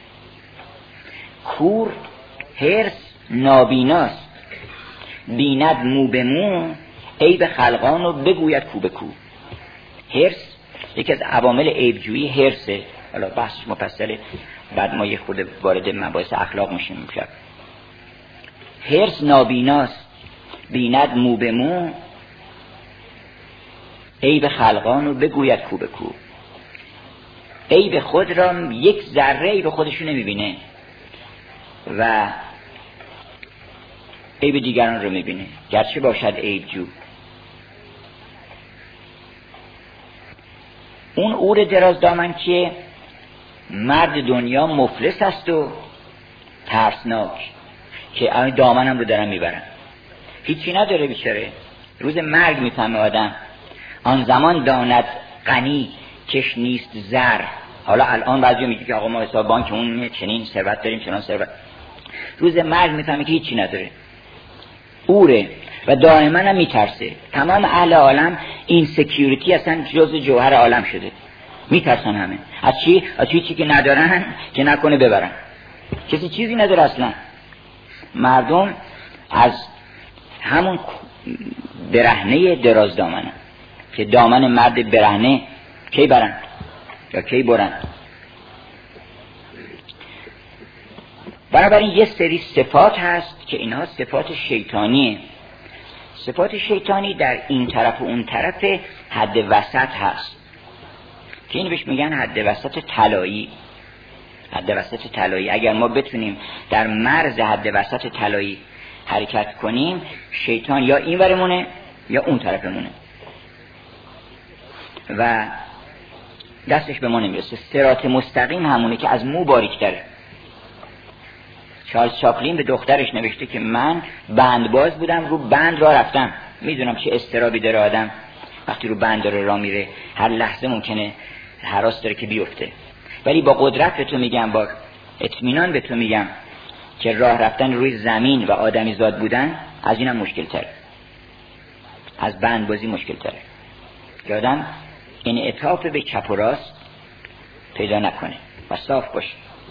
کور هرس نابیناست، بیند مو به مو، عیب خلقان رو بگوید کو به کو. هرس یکی از عوامل عیبجویی هرسه. حالا بحثش مفصله، بعد ما یه خورده وارد مباحث اخلاق میشیم امشب. هرس نابیناست، بیند مو به مو، عیب خلقان رو بگوید کو به کو. عیب خود را یک ذره عیب خودشو نمیبینه و عیب دیگران رو میبینه، گرچه باشد عیب جو. اون اور دراز دامن که مرد دنیا مفلس است و ترسناک، که این دامنم رو دارن میبرن، هیچی نداره بیچاره. روز مرگ میفهمه آدم، آن زمان داند غنی کش نیست زر. حالا الان بعضی میگه که آقا ما حساب بانک اون چنین ثروت داریم چنان ثروت. روز مرگ میفهمه که هیچی نداره، اوره و دائما هم میترسه. تمام اهل عالم این سکیوریتی اصلا جز جوهر عالم شده، میترسن همه از چی؟ از چی که ندارن که نکنه ببرن. کسی چیزی نداره اصلا. مردم از همون برهنه دراز دامنه که دامن مرد برهنه کی برن یا کی برن. بنابراین یه سری صفات هست که اینها صفات شیطانیه. صفات شیطانی در این طرف و اون طرف حد وسط هست که این بهش میگن حد وسط طلایی. حد وسط طلایی اگر ما بتونیم در مرز حد وسط طلایی حرکت کنیم، شیطان یا این ورمونه یا اون طرفمونه و دستش به ما نمیرسه. صراط مستقیم همونه که از مو باریک تره. چارلز چاپلین به دخترش نوشته که من بندباز بودم، رو بند را رفتم، میدونم چه استرابی داره آدم وقتی رو بند داره را میره، هر لحظه ممکنه هراس داره که بیفته، ولی با قدرت به تو میگم، با اطمینان به تو میگم که راه رفتن روی زمین و آدمی زاد بودن از اینم مشکل تره، از بندبازی مشکل تره که آدم انعطاف به چپ و راست پیدا نکنه و صاف باشه.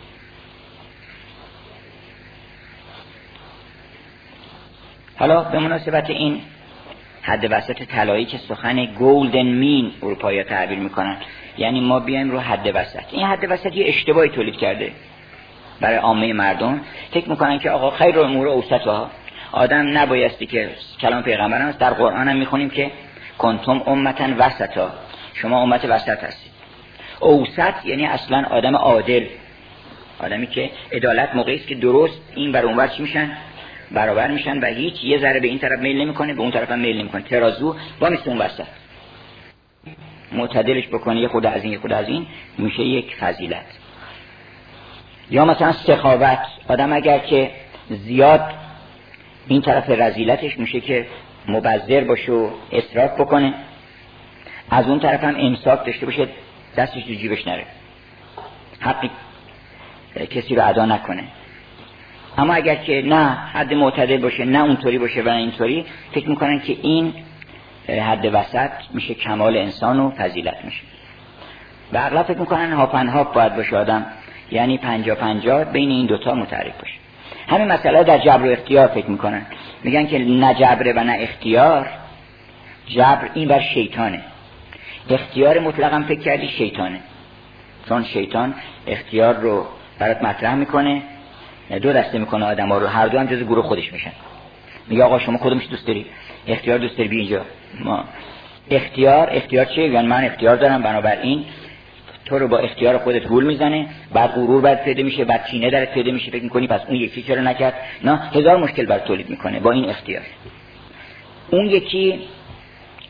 حالا به مناسبت این حد وسط طلایی که سخن گولدن مین اروپایی ها تعبیر میکنن، یعنی ما بیایم رو حد وسط. این حد وسط یه اشتباهی تولید کرده برای عامه مردم، فکر میکنن که آقا خیر الامور اوسطها، آدم نبایستی که کلام پیغمبر هست، در قرآن هم میخونیم که کنتم امتا وسطا، شما امت وسط هستید. اوسط یعنی اصلا آدم عادل، آدمی که عدالت موقعی است که درست این بر اون ور چی میشن برابر میشن و هیچ یه ذره به این طرف میل نمیکنه به اون طرف هم میل نمیکنه، ترازو با میسته اون وسط معتدلش بکنه، یه خود از این یه خود از این، میشه یک فضیلت. یا مثلا سخاوت، آدم اگر که زیاد این طرف رذیلتش میشه که مبذر باشه و اسراف بکنه، از اون طرف هم امساک داشته باشه، دستش تو جیبش نره، حق کسی رو ادا نکنه. اما اگر که نه حد معتدل باشه، نه اونطوری باشه و نه اینطوری، فکر میکنن که این حد وسط میشه کمال انسان و فضیلت میشه و اغلب فکر میکنن هاپن هاپ باید باشه آدم، یعنی پنجا پنجا بین این دوتا متحرک باشه. همین مسئله در جبر و اختیار فکر میکنن، میگن که نه جبر و نه اختیار. جبر این بر شیطانه، اختیار مطلقا فکر کردی شیطانه، چون شیطان اختیار رو برات مطرح میکنه، دو دسته میکنه آدم ها رو، هر دو هم جز گروه خودش میشن. میگه آقا شما کدومش دوست داری؟ اختیار دوست داری بی اینجا. ما اختیار اختیار چیه؟ یعنی من اختیار دارم، بنابراین تو رو با اختیار خودت گول میزنه، بعد غرور برات پیدا میشه، بعد کینه درت پیدا میشه، فکر میکنی پس اون یکی چرا نکرد، نه هزار مشکل برات تولید میکنه با این اختیار. اون یکی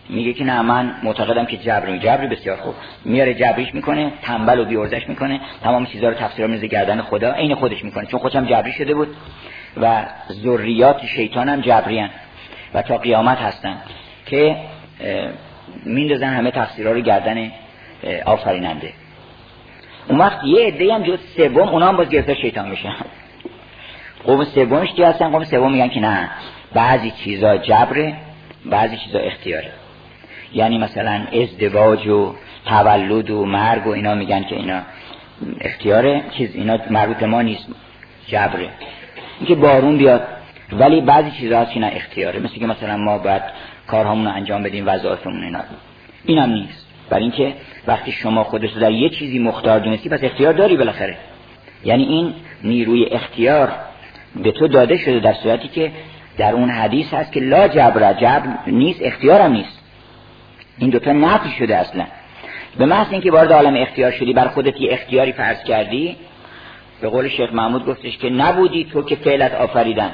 میگه که نه من معتقدم که جبر جبر بسیار خوب، میاره جبریش میکنه، تنبل و بی‌ارزش میکنه، تمام چیزا رو تفسیرا میذاره گردن خدا، عین خودش میکنه، چون خودش هم جبری شده بود و ذریات شیطان هم جبریان و تا قیامت هستن که میندازن همه تفسیرها رو گردن آفریننده. اون وقت یه عده‌ای هم جز سوم اونا هم باز گرفتار شیطان میشن. قوم سومش کی هستن؟ قوم سوم میگن که نه بعضی چیزا جبره، بعضی چیزا اختیاره. یعنی مثلا ازدواج و تولد و مرگ و اینا میگن که اینا اختیاره، چیز اینا مربوط ما نیست، جبره. اینکه بارون بیاد، ولی بعضی چیزا هست که نه اختیاره، مثل که مثلا ما باید کارهامون رو انجام بدیم، وظایفمون اینا، اینم نیست. برای اینکه وقتی شما خودت رو در یه چیزی مختار دونستی پس اختیار داری بالاخره. یعنی این نیروی اختیار به تو داده شده، در صورتی که در اون حدیث هست که لا جبر، جبر نیست، اختیارم نیست. این دوتا نفی شده اصلا. به محض اینکه وارد عالم اختیار شدی، بر خودت یه اختیاری فرض کردی، به قول شیخ محمود گفتش که نبودی تو که فعلت آفریدن،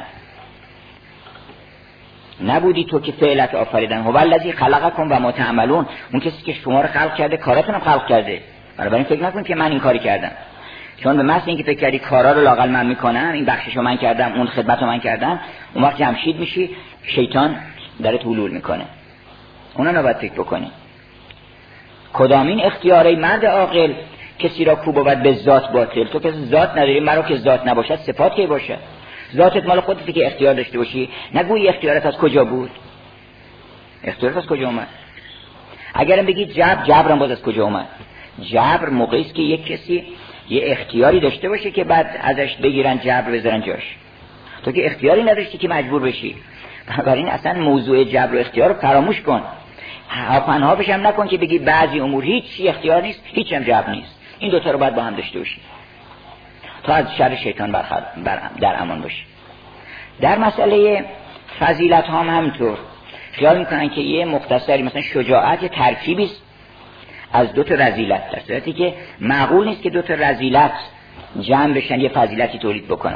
نبودی تو که فعلت آفریدن، هو الذی خلقکم و ما تعملون، اون کسی که شما رو خلق کرده کاراتون رو خلق کرده. بنابراین فکر نکن که من این کاری کردم، چون به محض اینکه فکر کردی کارا رو لااقل من میکنم، این بخششو من کردم، اون خدمتو من کردم، اون وقت جمشید میشی، شیطان درت حلول میکنه. اونا نباید فکر بکنی. کدامین اختیاری مرد عاقل کسی را کو بود به ذات باطل. تو که ذات نداری، مرا که ذات نباشد صفات کی باشه؟ ذاتت مال خودت که اختیار داشته باشی، نگویی اختیارت از کجا بود؟ اختیارت از کجا اومد؟ اگرم بگی جبر، جبرم باز از کجا اومد؟ جبر موقعی است که یک کسی یه اختیاری داشته باشه که بعد ازش بگیرن جبر بذارن جاش. تو که اختیاری نداشتی که مجبور بشی. بنابراین اصلا موضوع جبر و اختیار رو فراموش کن. پنها بشم نکن که بگی بعضی امور هیچ اختیار نیست، هیچ هم جبر نیست. این دوتا رو باید با هم داشته باشی تا از شر شیطان برخد در امان باشی. در مسئله فضیلت هم همینطور خیال میکنن که یه مختصری مثلا شجاعت یه ترکیبی است از دو تا رذیلت، در صورتی که معقول نیست که دو تا رذیلت جمع بشن یه فضیلتی تولید بکنن.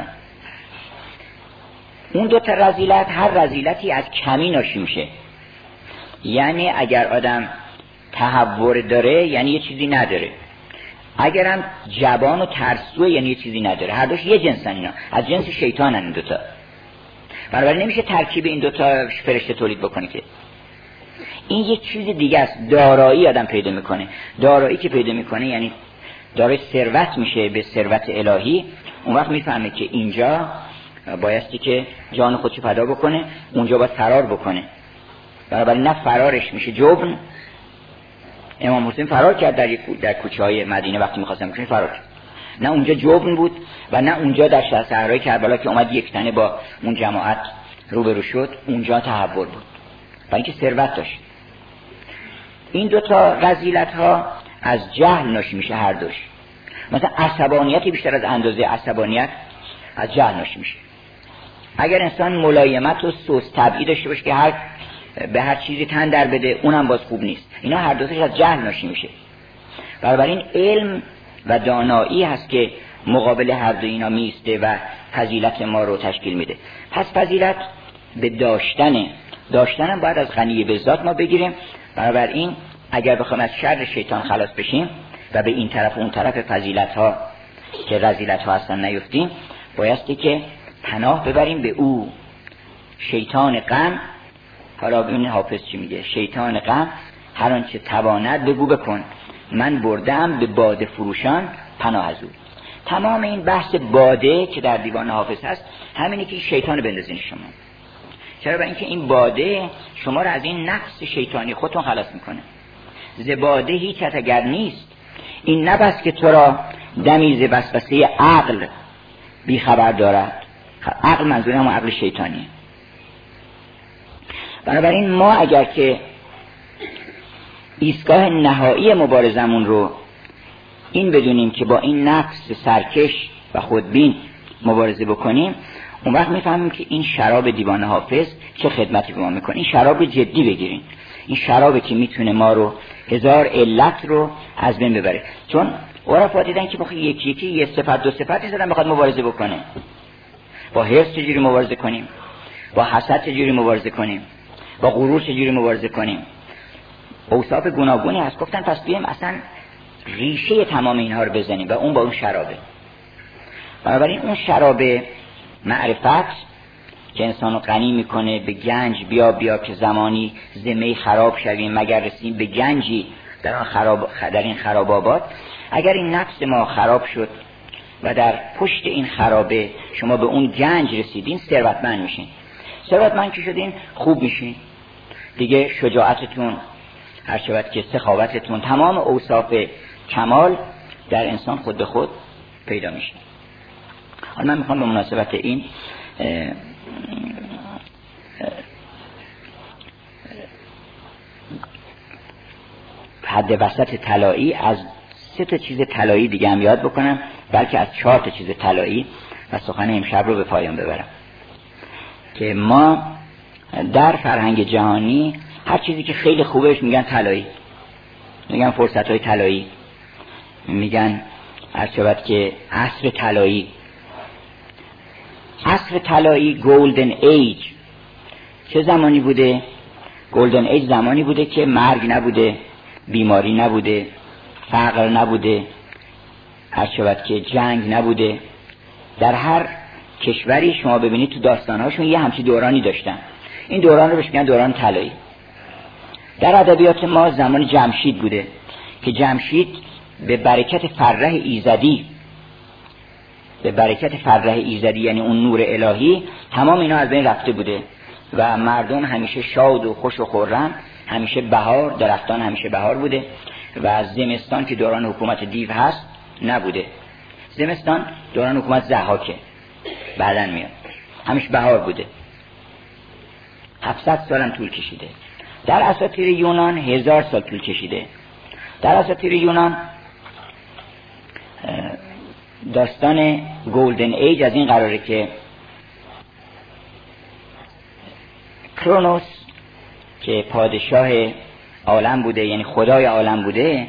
اون دو تا رذیلت، هر رذیلتی از کمی ناشی میشه. یعنی اگر آدم تهور داره یعنی یه چیزی نداره، اگرم جبان و ترسوه یعنی یه چیزی نداره. هر دوش یه جنسن، اینا از جنس شیطانن این دوتا. بنابراین نمیشه ترکیب این دوتا فرشته تولید بکنه که. این یک چیز دیگه است. دارایی آدم پیدا میکنه. دارایی که پیدا میکنه یعنی دارای ثروت میشه به ثروت الهی. اون وقت میفهمه که اینجا بایستی که جان خودشو فدا بکنه، اونجا باید فرار بکنه. بنابراین نه فرارش میشه جبن. امام حسین فرار کرد در در کوچه‌های مدینه وقتی می‌خواستن بکنه، فرار کرد. نه اونجا جبن بود و نه اونجا در صحرای کربلا که اومد یک تنه با اون جماعت روبرو شد، اونجا تحول بود. برای اینکه ثروت داشت. این دو تا رذیلت‌ها از جهل ناشی میشه هر دوش. مثلا عصبانیت بیشتر از اندازه عصبانیت از جهل ناشی میشه. اگر انسان ملایمت و سوس طبعی داشته باشه که هر به هر چیزی تن در بده، اونم باز خوب نیست. اینا هر دوتاش از جهل ناشی میشه. بنابراین علم و دانایی هست که مقابل هر دو اینا میسته و فضیلت ما رو تشکیل میده. پس فضیلت به داشتنه. داشتنم باید از غنی به ذات ما بگیریم. بنابراین اگر بخوایم از شر شیطان خلاص بشیم و به این طرف و اون طرف فضیلت ها که رذیلت ها هستن نیفتیم، بایستی که پناه ببریم به او. شیطان غم، حالا این حافظ چی میگه؟ شیطان غم هر آنچه تواند بگو بکن، من بردم به باده فروشان پناه از او. تمام این بحث باده که در دیوان حافظ هست همینه که شیطان بندازین شما. چرا؟ برای اینکه این باده شما رو از این نفس شیطانی خودتون خلاص میکنه. ز باده هیچت اگر نیست، این نبست که تو را دمی ز وسوسه عقل بی خبر دارد. عقل منظورم هم عقل شیطانیه. بنابراین ما اگر که ایستگاه نهایی مبارزمون رو این بدونیم که با این نفس سرکش و خودبین مبارزه بکنیم، اون وقت میفهمیم که این شراب دیوان حافظ چه خدمتی به ما میکنه. این شراب جدی بگیرین. این شرابی که میتونه ما رو هزار علت رو از بین ببره. چون عرفا دیدن که بخواه یکی یکی یه صفت دو صفتی زدن بخواد مبارزه بکنه. با حرص چجوری مبارزه کنیم؟ با حسد چجوری مبارزه کنیم؟ با غرور چجوری مبارزه کنیم؟ اوصاف گوناگونی هست. گفتن پس بیایم اصلا ریشه تمام اینها رو بزنیم و اون با اون شرابه. بنابراین اون شراب معرفت که انسانو غنی میکنه به گنج، بیا بیا که زمانی زمه خراب شویم مگر رسیم به گنجی در آن خراب در این خرابابات. اگر این نفس ما خراب شد و در پشت این خرابه شما به اون گنج رسیدین، ثروتمند میشین. ثروتمند که شدین خوب میشین دیگه، شجاعتتون هر چقدر که سخاوتتون، تمام اوصاف کمال در انسان خود به خود پیدا میشه. حالا من میخوام به مناسبت این حد وسط طلایی از سه تا چیز طلایی دیگه هم یاد بکنم، بلکه از چهار تا چیز طلایی، و سخن امشب رو به پایان ببرم. که ما در فرهنگ جهانی هر چیزی که خیلی خوبه میگن طلایی، میگن فرصت‌های طلایی، میگن هر چقدر که عصر طلایی. عصر طلایی گولدن ایج چه زمانی بوده؟ گولدن ایج زمانی بوده که مرگ نبوده، بیماری نبوده، فقر نبوده، هر چقدر که جنگ نبوده. در هر کشوری شما ببینید تو داستانهاشون یه همچین دورانی داشتن. این دوران رو بهش میگن دوران طلایی. در ادبیات ما زمان جمشید بوده که جمشید به برکت فرح ایزدی، به برکت فرح ایزدی یعنی اون نور الهی، تمام اینا از بین رفته بوده و مردم همیشه شاد و خوش و خرم، همیشه بهار، درختان همیشه بهار بوده و زمستان که دوران حکومت دیو هست نبوده. زمستان دوران حکومت ضحاکه بعدن میاد، همیشه بهار بوده. هفتصد سالم طول کشیده. در اساطیر یونان هزار سال طول کشیده. در اساطیر یونان داستان گولدن ایج از این قراره که کرونوس که پادشاه عالم بوده، یعنی خدای عالم بوده،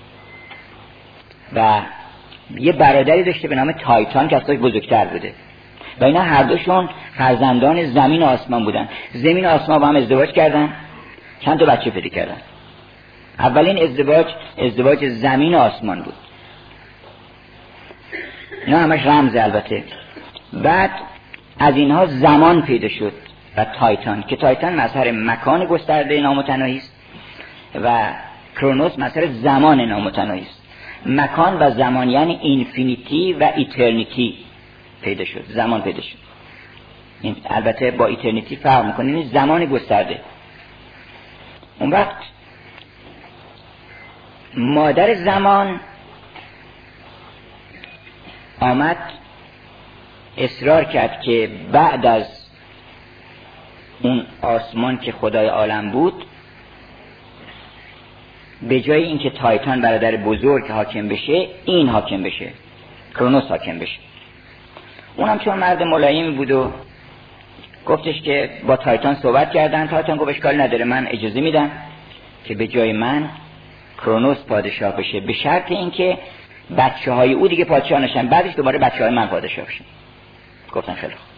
و یه برادری داشته به نام تایتان که از خودش بزرگتر بوده و اینا هر دوشون فرزندان زمین و آسمان بودن. زمین و آسمان با هم ازدواج کردن، چند تا بچه پیدا کردن. اولین ازدواج ازدواج زمین و آسمان بود. اینا همش رمزه البته. بعد از اینها زمان پیدا شد و تایتان، که تایتان مظهر مکان گسترده نامتناهی است و کرونوس مظهر زمان نامتناهی است. مکان و زمان یعنی اینفینیتی و ایترنیتی پیدا شد، زمان پیدا شد. این البته با ایترنیتی فرق میکنه، یعنی زمان گسترده. اون وقت مادر زمان آمد اصرار کرد که بعد از اون آسمان که خدای عالم بود، به جای اینکه تایتان برادر بزرگ حاکم بشه، این حاکم بشه، کرونوس حاکم بشه. اونم چون مرد ملایمی بود و گفتش که با تایتان صحبت کردن. تایتان گفت اشکال نداره، من اجازه میدم که به جای من کرونوس پادشاه بشه، به شرط اینکه بچه های او دیگه پادشاه نشن، بعدش دوباره بچه های من پادشاه بشن. گفتن خیلی خوب.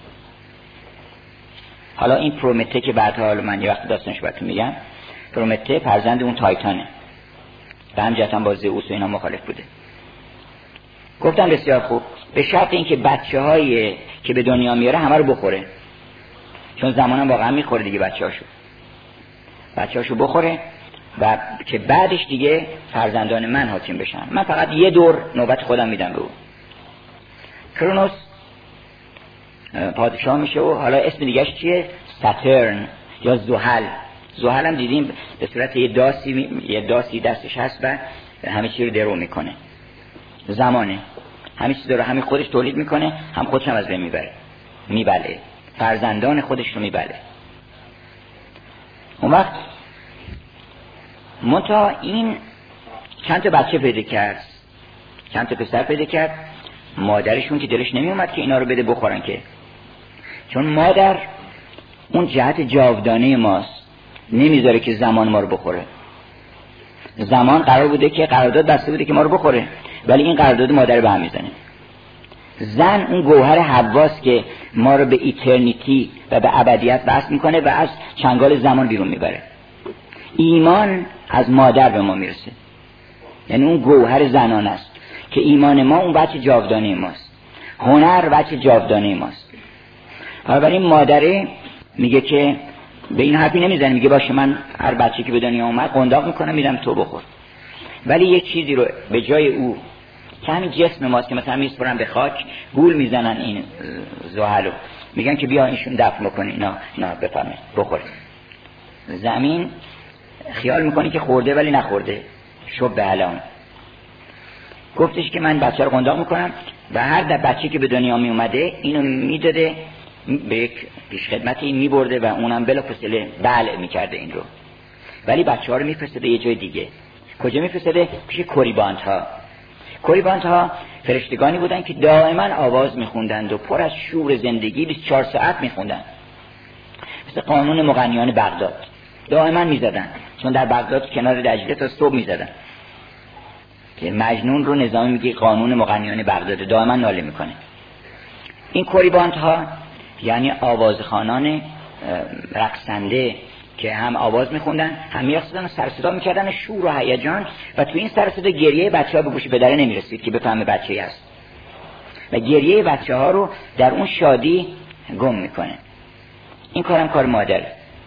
حالا این پرومته که بعدها، حالا من یه وقت داستانش براتون میگم، پرومته فرزند اون تایتانه و همجهتا با زئوس و اینا مخالف بوده. گفتن بسیار خوب، به شرط اینکه بچه هایی که به دنیا میاره همه رو بخوره، چون زمانم واقعا میخوره دیگه بچه هاشو بچه هاشو بخوره و که بعدش دیگه فرزندان من حاکم بشن. من فقط یه دور نوبت خودم میدم به او. کرونوس پادشاه میشه و حالا اسم دیگهش چیه؟ ساترن یا زحل. زحل هم دیدیم به صورت یه داسی یه داسی دستش هست و همه چی رو درو میکنه. زمانه همه چیز رو همین خودش تولید میکنه، هم خودش هم از بین میبره، میبله فرزندان خودش رو میبله. اون وقت منتها این چند تا بچه پیدا کرد، چند تا پسر پیدا کرد. مادرشون که دلش نمی اومد که اینا رو بده بخورن، که چون مادر اون جهت جاودانه ماست، نمیذاره که زمان ما رو بخوره. زمان قرار بوده که قرارداد بسته بوده که ما رو بخوره، ولی این قرارداد مادر به هم میزنه. زن اون گوهر حواس که ما رو به ایترنیتی و به ابدیت وصل میکنه و از چنگال زمان بیرون میبره. ایمان از مادر به ما میرسه، یعنی اون گوهر زنان است که ایمان ما اون بچه جاودانه ماست، هنر بچه جاودانه ماست. بنابراین مادره میگه که به این حرفی نمیزنه، میگه باشه من هر بچه که به دنیا اومد قنداق میکنم میدم تو بخور، ولی یک چیزی رو به جای او که همین جسم ماست که مثلا میسپرن به خاک گول میزنن این زحلو، میگن که بیا اینشون دفن بکنی، نه نه بفرمایید بخورید. زمین خیال میکنی که خورده ولی نخورده. شب به الان گفتش که من بچه رو قنداق میکنم و هر در بچه که به دنیا می اومده اینو میداده به یک پیشخدمتی میبرده و اونم بلافاصله بله میکرده این رو، ولی بچه ها رو میفرسته یه جای دیگه. کجا میفرسته؟ پیش کوریبانت ها. کوریبانت ها فرشتگانی بودن که دائما آواز میخوندند و پر از شور زندگی بیست و چهار ساعت میخوندن، مثل قانون مغنیان بغداد دائما میزدن، چون در بغداد کنار دجله تا صبح میزدن که مجنون رو نظامی میگه قانون مغنیان بغداد دائما ناله میکنه. این کوریبانت ها یعنی آوازخوانان رقصنده که هم آواز میخوندن هم میرقصیدن و سر صدا میکردن، شور و هیجان، و تو این سر صدا گریه بچه‌ها به گوش پدر نمیرسید که بفهمه بچه‌ای هست و گریه بچه‌ها رو در اون شادی گم میکنه. این کارم کار مادر،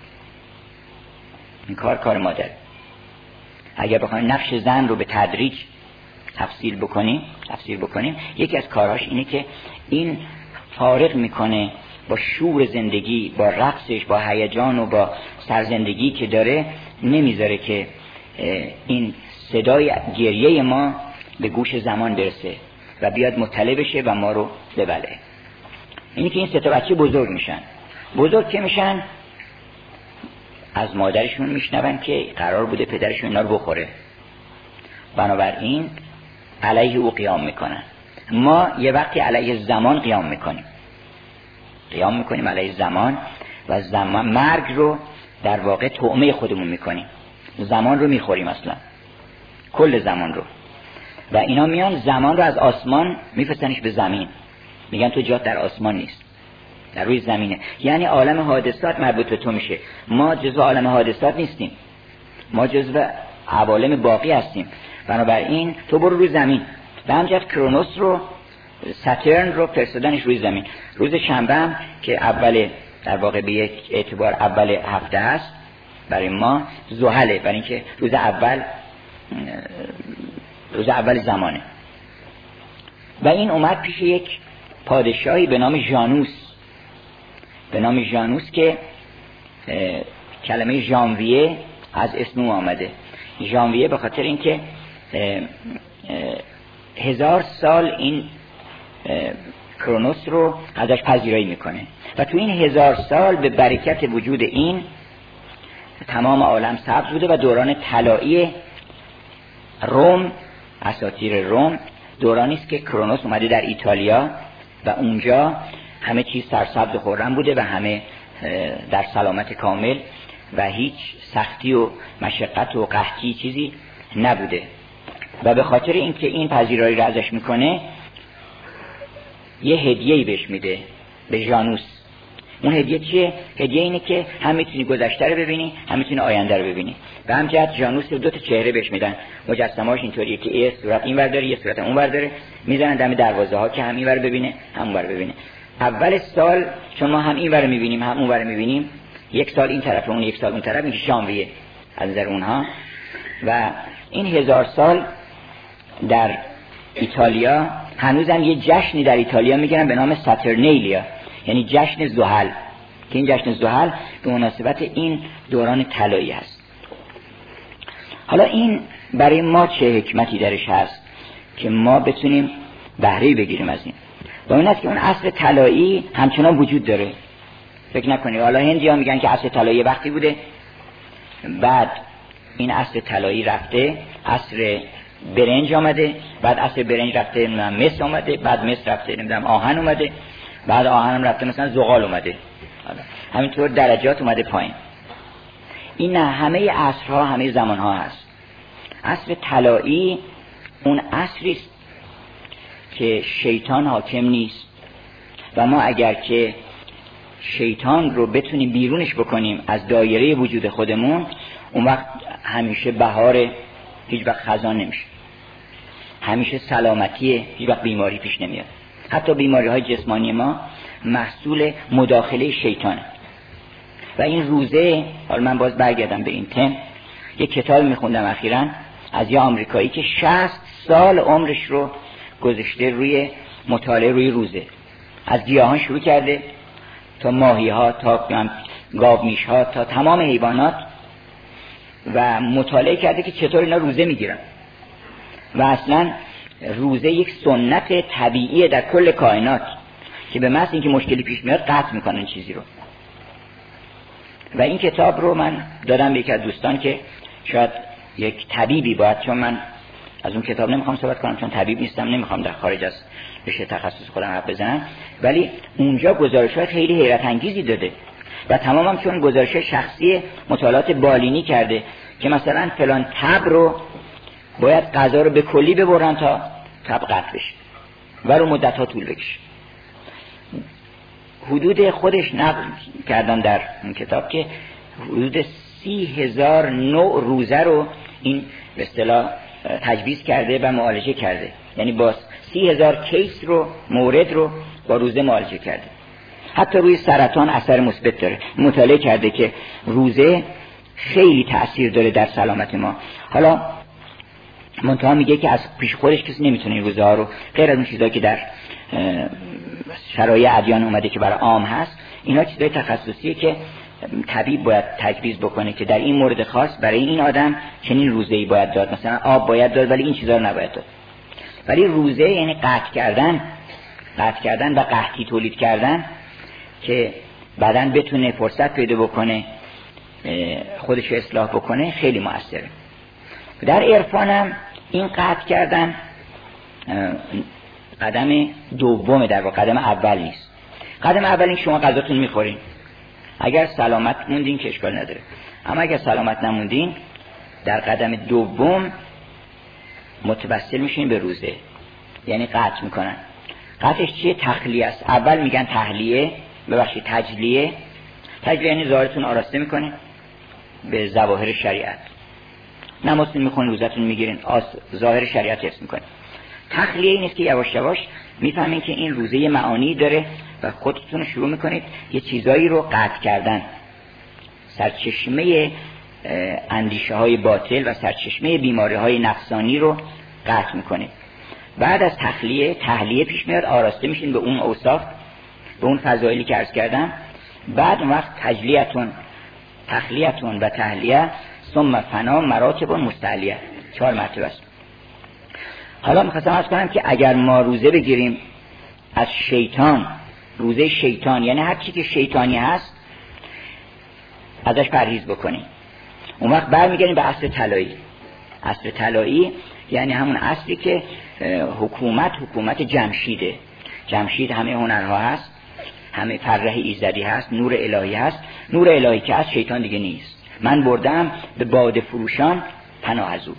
این کار کار مادر. اگر بخوایم نقش زن رو به تدریج تفسیر بکنیم تفسیر بکنیم یکی از کاراش اینه که این فارغ میکنه با شور زندگی، با رقصش، با هیجان و با سرزندگی که داره، نمیذاره که این صدای گریه ما به گوش زمان برسه و بیاد مطلع بشه و ما رو ببلعه. اینی که این سه تا بچه بزرگ میشن. بزرگ که میشن از مادرشون میشنون که قرار بوده پدرشون اینا رو بخوره، بنابراین علیه او قیام میکنن. ما یه وقتی علیه زمان قیام میکنیم قیام میکنیم علیه زمان و زمان مرگ رو در واقع طعمه خودمون میکنیم، زمان رو میخوریم، اصلا کل زمان رو. و اینا میان زمان رو از آسمان میفرستنش به زمین، میگن تو جات در آسمان نیست، در روی زمینه. یعنی عالم حادثات مربوط به تو میشه. ما جزو عالم حادثات نیستیم، ما جزو عوالم باقی هستیم. بنابراین تو برو روی زمین. به همجرد کرونوس رو، ساترن رو فرستادنش روی زمین. روز شنبه هم که اول در واقع به یک اعتبار اول هفته است برای ما، زحله، برای اینکه روز اول روز اول زمانه. و این اومد پیش یک پادشاهی به نام ژانوس به نام ژانوس که کلمه ژانویه از اسم آمده. ژانویه به خاطر اینکه هزار سال این کرونوس رو ازش پذیرایی میکنه و تو این هزار سال به برکت وجود این تمام عالم سبز بوده و دوران طلایی روم، اساطیر روم، دورانی است که کرونوس اومده در ایتالیا و اونجا همه چیز سرسبز و خرم بوده و همه در سلامت کامل و هیچ سختی و مشقت و قحطی چیزی نبوده. و به خاطر اینکه این پذیرایی رو ازش میکنه یه هدیه‌ای بهش میده به ژانوس. اون هدیه چیه؟ هدیه اینه که هم میتونی گذشته رو ببینی هم میتونی آینده رو ببینی. به هم جهت ژانوس رو دو تا چهره بهش میدن. مجسمه‌اش اینطوریه که یه صورت این ور داره یه صورت اون ور داره، میذارن دم دروازه ها که هم این ور ببینه هم اون ور ببینه. اول سال چون ما هم این ور میبینیم هم اون ور میبینیم، یک سال این طرف اون یک سال اون طرف، میشه ژانویه از نظر اونها. و این هزار سال در ایتالیا هنوزم یه جشنی در ایتالیا میگیرن به نام ساترنیلیا، یعنی جشن زحل، که این جشن زحل به مناسبت این دوران طلایی هست. حالا این برای ما چه حکمتی درش هست که ما بتونیم بهره بگیریم از این؟ و این است که اون عصر طلایی همچنان وجود داره. فکر نکنید حالا هندی‌ها میگن که عصر طلایی وقتی بوده، بعد این عصر طلایی رفته، عصر برنج آمده، بعد عصر برنج رفته مس آمده، بعد مس رفته نمیدونم آهن اومده، بعد آهن هم رفته مثلا زغال اومده، همینطور درجات اومده پایین. این همه عصرها همه زمانها هست. عصر طلایی اون عصری است که شیطان حاکم نیست و ما اگر که شیطان رو بتونیم بیرونش بکنیم از دایره وجود خودمون، اون وقت همیشه بهار، هیچ وقت خزان نمیشه. همیشه سلامتیه، هیچ وقت بیماری پیش نمیاد. حتی بیماری های جسمانی ما محصول مداخله شیطانه. و این روزه، حالا من باز برگردم به این تم، یک کتاب میخوندم اخیراً از یه آمریکایی که شصت سال عمرش رو گذاشته روی مطالعه روی روزه. از گیاهان شروع کرده تا ماهی‌ها، تا گاومیش‌ها، تا تمام حیوانات، و مطالعه کرده که چطور اینا روزه میگیرن. و اصلا روزه یک سنت طبیعیه در کل کائنات که به محض اینکه مشکلی پیش میاد قطع میکنن چیزی رو. و این کتاب رو من دادم به یک از دوستان که شاید یک طبیبی باید، چون من از اون کتاب نمیخوام صحبت کنم چون طبیب نیستم، نمیخوام در خارج از رشته تخصص خودم حرف بزنم، ولی اونجا گزارشات خیلی حیرت انگیزی داده و تمامم چون گزارش شخصی مطالعات بالینی کرده که مثلا فلان تب رو باید غذا رو به کلی ببرن تا تب قطع بشه و رو مدت ها طول بکشه. حدود خودش نقل کردن در این کتاب که حدود سی هزار نوع روزه رو این به اصطلاح تجویز کرده و معالجه کرده، یعنی با سی هزار کیس رو مورد رو با روزه معالجه کرده. حتی روی سرطان اثر مثبت داره. مطالعه کرده که روزه خیلی تأثیر داره در سلامت ما. حالا منتها میگه که از پیش خودش کسی نمیتونه این روزه ها رو، غیر از اون چیزایی که در شرایع ادیان اومده که برای عام هست، اینا چیزای تخصصیه که طبیب باید تجویز بکنه که در این مورد خاص برای این آدم چنین روزه‌ای باید داد، مثلا آب باید داد ولی این چیزا رو نباید داد. ولی روزه یعنی قطع کردن، قطع کردن و قحطی تولید کردن که بدن بتونه فرصت پیدا بکنه خودش رو اصلاح بکنه، خیلی موثره. در عرفانم این قطع کردن قدم دومه، در واقع قدم اول نیست. قدم اول این شما غذاتون میخورین، اگر سلامت موندین که اشکال نداره، اما اگر سلامت نموندین در قدم دوم متوسل میشین به روزه، یعنی قطع میکنن. قطعش چیه؟ تخلیه است. اول میگن تحلیه، ببخشید تجلیه. تجلیه یعنی ظاهرتون آراسته میکنه به ظواهر شریعت، نمازتون میخونین، روزتون میگیرین، ظاهر شریعت حفظ میکنین. تخلیه این است که یواش یواش میفهمین که این روزه یه معانی داره و خودتون رو شروع میکنید یه چیزایی رو قطع کردن، سرچشمه اندیشه های باطل و سرچشمه بیماری های نفسانی رو قطع میکنید. بعد از تخلیه، تحلیه پیش میاد، آراسته میشین به اون اوصاف، به اون فضایلی که عرض کردم. بعد اون وقت تجلیتون، تخلیتون و تحلیه، ثم فنا مراتب مستعلیه، چهار مرتبه است. حالا میخواستم عرض کنم که اگر ما روزه بگیریم از شیطان، روزه شیطان یعنی هر چی که شیطانی هست ازش پرهیز بکنیم، اون وقت برمیگردیم به اصل طلایی. اصل طلایی یعنی همون اصلی که حکومت حکومت جمشیده. جمشید همه هنرها هست، همه فرح ایزدی هست، نور الهی هست. نور الهی که از شیطان دیگه نیست. من بردم به باده فروشان پناه از او،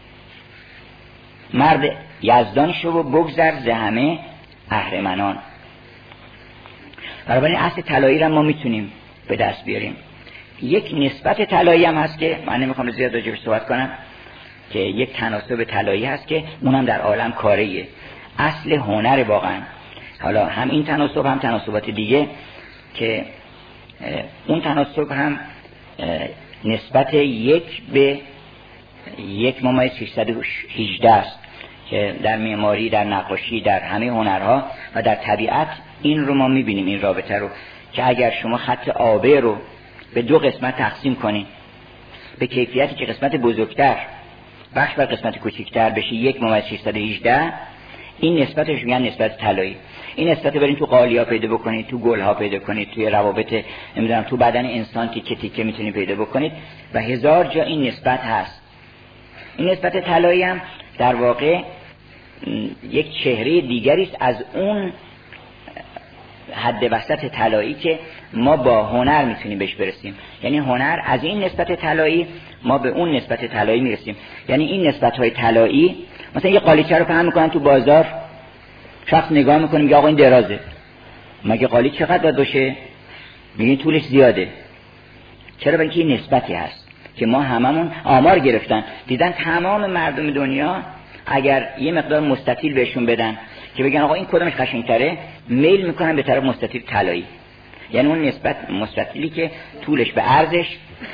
مرد یزدان شو و بگذر ز همه اهرمنان. بنابراین اصل طلایی را ما میتونیم به دست بیاریم. یک نسبت طلایی هم هست که من نمیخوام زیاد راجعش صحبت کنم، که یک تناسب طلایی هست که اونم در عالم کاریه، اصل هنر واقعا. حالا هم این تناسب هم تناسبات دیگه که اون تناسب هم نسبت یک به یک ممیز ششصد و هجده است که در معماری، در نقاشی، در همه هنرها و در طبیعت این رو ما میبینیم، این رابطه رو که اگر شما خط آبه رو به دو قسمت تقسیم کنین به کیفیتی که قسمت بزرگتر بخش بر قسمت کوچکتر بشه یک ممیز ششصد و هجده، این نسبتش میگن نسبت طلایی. این نسبت برین تو قالیا پیدا بکنید، تو گلها پیدا کنید، توی روابط نمیدونم تو بدن انسان تیکه تیکه میتونید پیدا بکنید و هزار جا این نسبت هست. این نسبت طلایی هم در واقع یک چهره دیگری است از اون حد وسط طلایی که ما با هنر میتونیم بهش برسیم. یعنی هنر از این نسبت طلایی ما به اون نسبت طلایی میرسیم. یعنی این نسبت های طلایی، مثلا یه قالیچه رو پهن میکنن تو بازار، شخص نگاه میکنه میگه آقا این درازه، مگه قالیچه چقدر باید باشه؟ میگه طولش زیاده. چرا؟ برای اینکه این نسبتی هست. که ما هممون آمار گرفتن دیدن تمام مردم دنیا اگر یه مقدار مستطیل بهشون بدن که بگن آقا این کدومش قشنگ‌تره، میل میکنن به طرف مستطیل طلایی، یعنی اون نسبت مستطیلی که طولش به عرضش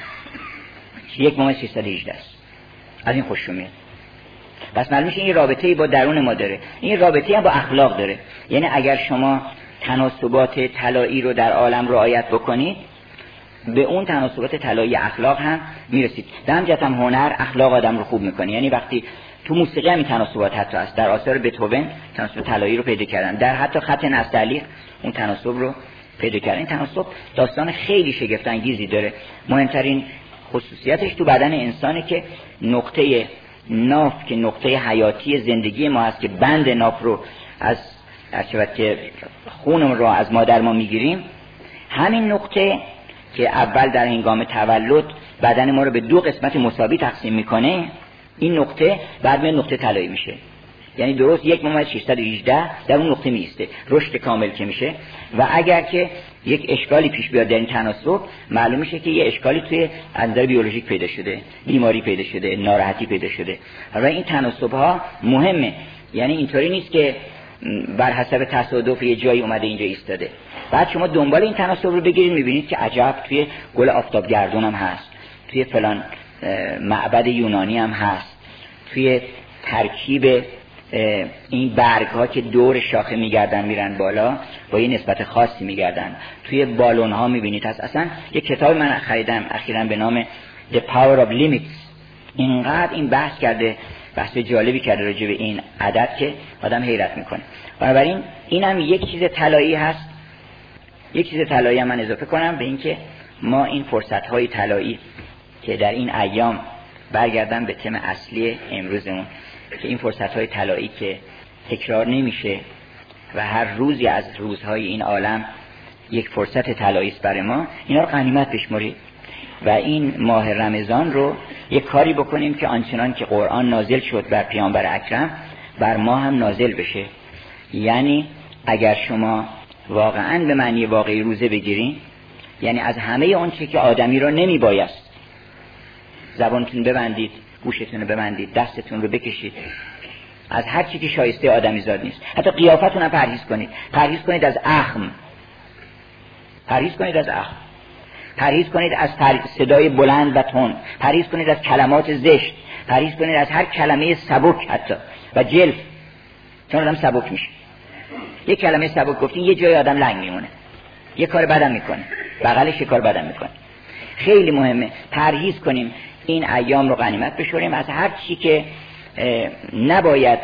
یک ممیز سیصد و هجده است. از این خوششون میاد. پس معلوم میشه این رابطه‌ای با درون ما داره، این رابطه‌ای هم با اخلاق داره. یعنی اگر شما تناسبات طلایی رو در عالم رعایت بکنید، به اون تناسبات طلایی اخلاق هم میرسید. در همجهت هم هنر اخلاق آدم رو خوب میکنه. یعنی وقتی تو موسیقی هم این تناسبات حتی هست، در آثار بتهوون تناسب طلایی رو پیدا کردن، در حتی خط نستعلیق اون تناسب رو پیدا کردن. این تناسب داستان خیلی شگفت انگیزی داره. مهمترین خصوصیتش تو بدن انسانی که نقطه ناف که نقطه حیاتی زندگی ما هست، که بند ناف رو از ارچبت که خونم رو از مادر ما میگیریم، همین نقطه که اول در هنگام تولد بدن ما رو به دو قسمت مساوی تقسیم میکنه، این نقطه بعد به نقطه طلایی میشه. یعنی درست یک ممیز ششصد و هجده در اون نقطه میسته، رشد کامل که میشه. و اگر که یک اشکالی پیش بیاد در این تناسب، معلوم میشه که یه اشکالی توی از نظر بیولوژیک پیدا شده، بیماری پیدا شده، ناراحتی پیدا شده. حالا این تناسب ها مهمه. یعنی اینطوری نیست که بر حسب تصادف یه جایی اومده اینجا ایستاده. بعد شما دنبال این تناسب رو بگیرید، میبینید که عجب توی گل آفتابگردون هم هست، توی فلان معبد یونانی هم هست، توی ترکیب این برگ ها که دور شاخه میگردن میرن بالا با یه نسبت خاصی میگردن، توی بالون ها میبینید هست. اصلا یه کتاب من خریدم اخیراً به نام The Power of Limits، اینقدر این بحث کرده، بحث جالبی کرده راجع به این عدد که آدم حیرت میکنه. بنابراین اینم یک چیز طلایی هست. یک چیز طلایی هم من اضافه کنم به این که ما این فرصت های طلایی که در این ایام برگردم به تم اصلی امروزمون، که این فرصت های طلایی که تکرار نمیشه و هر روزی از روزهای این عالم یک فرصت طلایی است برای ما، اینا رو غنیمت بشمرید و این ماه رمضان رو یک کاری بکنیم که آنچنان که قرآن نازل شد بر پیامبر اکرم بر ما هم نازل بشه. یعنی اگر شما واقعا به معنی واقعی روزه بگیرین، یعنی از همه اون چیزی که آدمی رو نمی بایست، زبانتون ببندید، گوشتون رو ببندید، دستتون رو بکشید، از هر چی که شایسته آدمی زاد نیست. حتی قیافتون هم پرهیز کنید. پرهیز کنید از اخم، پرهیز کنید از اخم، پرهیز کنید از صدای بلند و تند، پرهیز کنید از کلمات زشت، پرهیز کنید از هر کلمه سبک حتی و جلف، چون آدم سبک میشه. یک کلمه سبک گفتین یه جای آدم لنگ میمونه، یه کار بدم میکنه، بغلش یه کار بدم میکنه. خیلی مهمه پرهیز کنیم، این ایام رو غنیمت بشوریم، از هر چی که نباید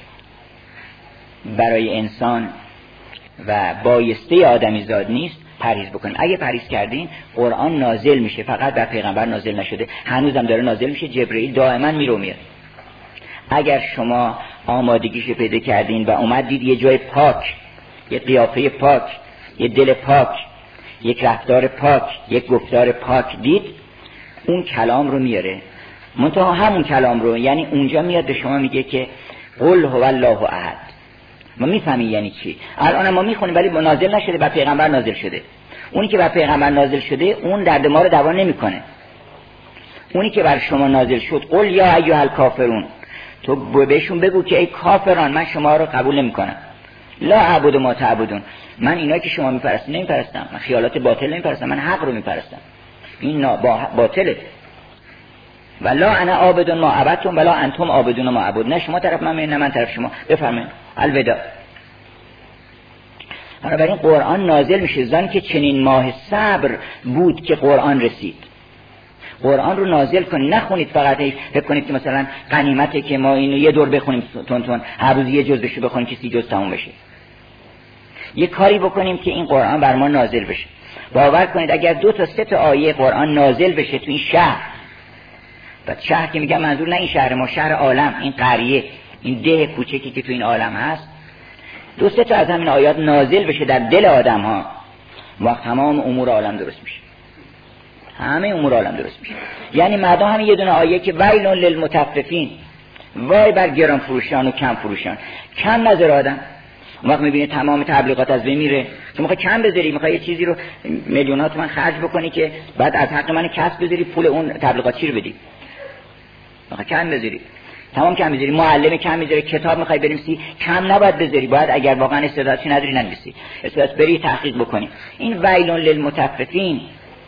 برای انسان و بایسته آدمی زاد نیست پرهیز بکنین. اگه پرهیز کردین قرآن نازل میشه، فقط بر پیغمبر نازل نشده، هنوزم داره نازل میشه، جبرئیل دائما میره و میاد. اگر شما آمادگیشو پیدا کردین و اومدید یه جای پاک، یه قیافه پاک، یه دل پاک، یک رفتار پاک، یک گفتار پاک دید، اون کلام رو میاره. منتها همون کلام رو، یعنی اونجا میاد به شما میگه که قل هو الله احد. ما میفهمیم یعنی چی. الان ما میخونیم ولی نازل نشده، بر پیغمبر نازل شده. اونی که بر پیغمبر نازل شده اون درد ما رو دوا نمیکنه. اونی که بر شما نازل شد، قل یا ایها الکافرون، تو بهشون بگو که ای کافران من شما رو قبول نمیکنم. لا اعبد ما تعبدون، من اینا که شما میپرستین نمیپرستم، من خیالات باطل نمیپرستم، من حق رو میپرستم. این باطله. ولا انا عابد ما عبدتم ولا انتم عابدون ما اعبد. نه شما طرف من، نه من طرف شما. بفرمایید الوداع. بنابراین قرآن نازل میشه زن که چنین ماه صبر بود که قرآن رسید. قرآن رو نازل کن، نخونید فقط فکر کنید که مثلا غنیمته که ما اینو یه دور بخونیم تون تون، هر روز یه جز بشه بخونیم که سی جز تموم بشه. یه کاری بکنیم که این قرآن بر ما نازل بشه. باور کنید اگر دو تا سه تا آیه قرآن نازل بشه تو این شهر، بعد شهر که میگم منظور نه این شهر ما، شهر عالم، این قریه، این ده کوچکی که تو این عالم هست، دو سه تا از همین آیات نازل بشه در دل آدم ها، وقت تمام امور عالم درست میشه. همه امور عالم درست میشه. یعنی مردم همین یه دونه آیه که ویل للمطففین، وای بر گران فروشان و کم فروشان. کم نظر آدم اون وقت میبینی تمام تبلیغات از بین میره. تو میخوای کم بذاری، میخوای یه چیزی رو میلیونات تومان خرج بکنی که بعد از حق من کسب بذاری پول اون تبلیغاتی رو بدی. میخوای کم بذاری، تمام کم بذاری، معلم کم بذاری، کتاب میخوای بنویسی کم نباید بذاری، باید اگر واقعا استعدادی نداری ننویسی، استعداد بری تحقیق بکنی. این ویل للمطففین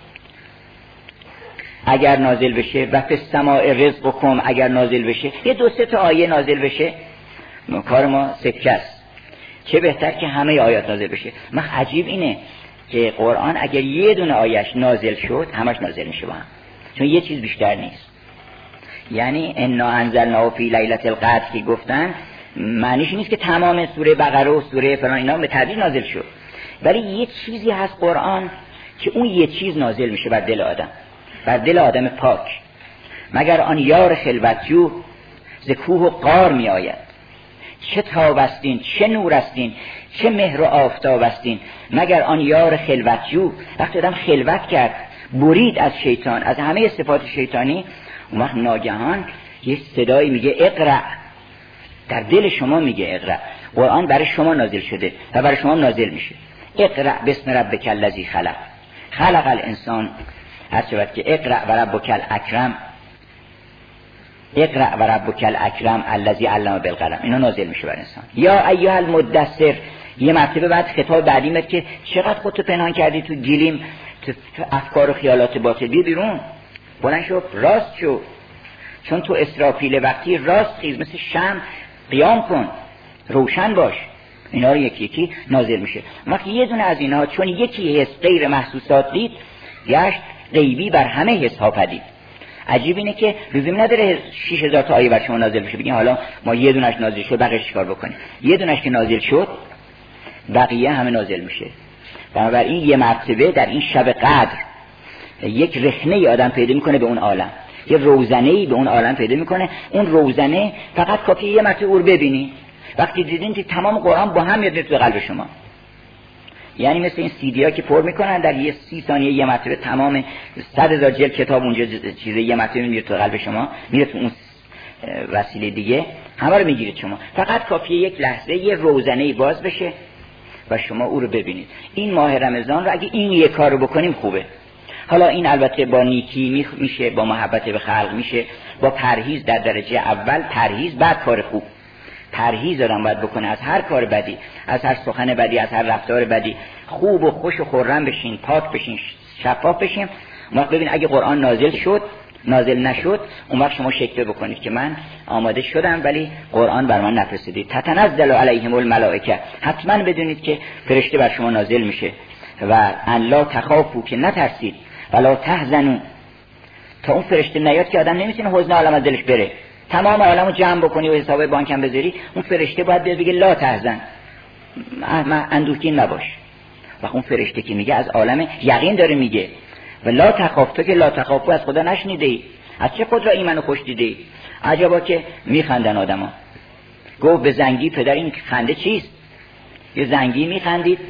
اگر نازل بشه و فی السماء رزقکم اگر نازل بشه، یه دو سه تا آیه نازل بشه کار ما سکه است. چه بهتر که همه آیات نازل بشه. من عجیب اینه که قرآن اگر یه دونه آیش نازل شد همش نازل میشه با هم، چون یه چیز بیشتر نیست. یعنی انا انزلناه فی لیلة القدر که گفتن معنیش نیست که تمام سوره بقره و سوره فلان اینا به تدریج نازل شد، ولی یه چیزی هست قرآن که اون یه چیز نازل میشه بر دل آدم، بر دل آدم پاک. مگر آن یار خلوتجو ز کوه و غار می آید، چه تاب استین چه نور استین چه مهر و آفتاب استین. مگر آن یار خلوتجو، وقتی آدم خلوت کرد برید از شیطان، از همه صفات شیطانی، اون وقت ناگهان یه صدایی میگه اقرأ، در دل شما میگه اقرأ. قرآن برای شما نازل شده و برای شما نازل میشه. اقرأ بسم ربک الذی خلق خلق الانسان، هر شود که اقرأ و ربک الاکرم، اقرأ و ربک الاکرم الذی علم بالقلم، اینا نازل میشه بر انسان. یا ایها المدثر، یه مرتبه بعد خطاب بعدی میاد که چقدر خودتو پنهان کردی تو گلیم، تو افکار و خیالات باطل، بیا بیرون، بلند شو، راست شو، چون تو اسرافیل وقتی راست خیز، مثل شمع قیام کن، روشن باش. اینا رو یکی یکی نازل میشه. وقتی یه دونه از اینها چون یکی حس غیر محسوسات دید، گشت غیبی بر همه حس ها پدید. عجیب اینه که لزوم نداره شش هزار تا آیه بر شما نازل بشه بگین حالا ما یه دونش نازل شد بقیه چیکار بکنیم. یه دونش که نازل شد بقیه همه نازل میشه. بنابراین یه مرتبه در این شب قدر یک رخنه ای آدم پیدا میکنه به اون عالم، یه روزنه ای به اون عالم پیدا میکنه. اون روزنه فقط کافی یه مرتبه او رو ببینی، وقتی دیدین که تمام قرآن با هم میاد تو قلب شما. یعنی مثل این سی دی ها که پر میکنن در یه سی ثانیه یه مرتبه تمام صد هزار جلد کتاب اونجا چیزه یه مرتبه میره تو قلب شما، میره تو اون وسیله دیگه همه رو میگیرید شما. فقط کافیه یک لحظه یه روزنه باز بشه و شما او رو ببینید. این ماه رمضان رو اگه این یه کار رو بکنیم خوبه. حالا این البته با نیکی میشه، با محبت به خلق میشه، با پرهیز در درجه اول، پرهیز بعد کار خوب. پرهیز آدم باید بکنه از هر کار بدی، از هر سخن بدی، از هر رفتار بدی. خوب و خوش و خرم بشین، پاک بشین، شفاف بشین. اون وقت ببین اگه قرآن نازل شد، نازل نشد، اون وقت شما شکوه بکنید که من آماده شدم ولی قرآن بر من نفرستید. تتنزل علیهم الملائکه، حتما بدونید که فرشته بر شما نازل میشه. و ان لا تخافوا، که نترسید، ولا تحزنوا، تا اون فرشته نیاد که آدم نمیتونه حزن عالم از دلش بره. تمام عالمو جمع بکنی و حساب بانک هم بذاری، اون فرشته باید بیاد بگه لا تحزن، اندوهگین نباش. و اون فرشته که میگه از عالم یقین داره میگه. و لا تخاف، تو که لا تخافو از خدا نشنیده ای، از چه خود را ایمن خوش دیده ای؟ عجبا که میخندن آدما. گفت به زنگی پدر این خنده چیست؟ یه زنگی میخندید،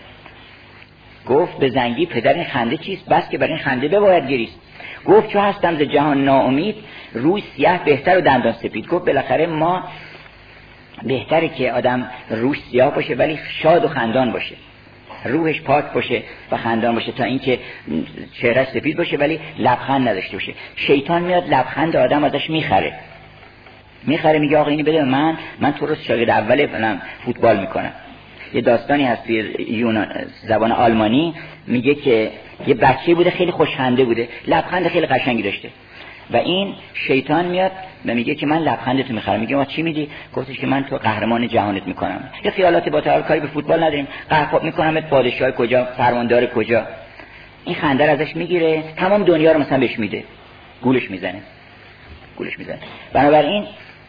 گفت به زنگی پدر این خنده چیست؟ بس که بر این خنده بباید گریست. گفت چو هستم ز جهان ناامید، روی سیاه بهتر و دندان سپید. گفت بالاخره ما بهتره که آدم روش سیاه باشه ولی شاد و خندان باشه، روحش پاک باشه و خندان باشه، تا اینکه چهرهش سفید باشه ولی لبخند نداشته باشه. شیطان میاد لبخند آدم ازش میخره، میخره میگه آقا اینو بده من، من تو رو شاگرد اول فلان فوتبال میکنم. یه داستانی هست توی یونان زبان آلمانی، میگه که یه بچه بوده خیلی خوشخنده بوده، لبخند خیلی قشنگی داشته و این شیطان میاد و میگه که من لبخندتو میخرم. میگه ما چی میدی؟ گفتش که من تو قهرمان جهانت میکنم. یه خیالات با تعال کاری به فوتبال نداریم، قهرمان میکنمت پادشاه کجا، فرماندار کجا. این خنده ازش میگیره، تمام دنیا رو مثلا بهش میده، گولش میزنه گولش میزنه. بنابراین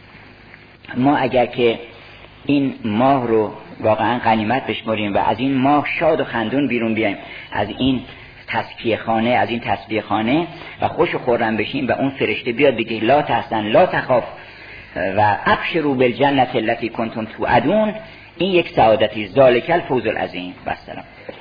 ما اگر که این ماه رو واقعا غنیمت بشماریم و از این ماه شاد و خندون بیرون بیایم، از این تسکیه خانه، از این تسبیح خانه و خوش و خرم بشیم و اون فرشته بیاد بگه لا تحزن لا تخاف و ابشروا بالجنة التي کنتم توعدون، این یک سعادتی، ذالک الفوز العظیم. و السلام.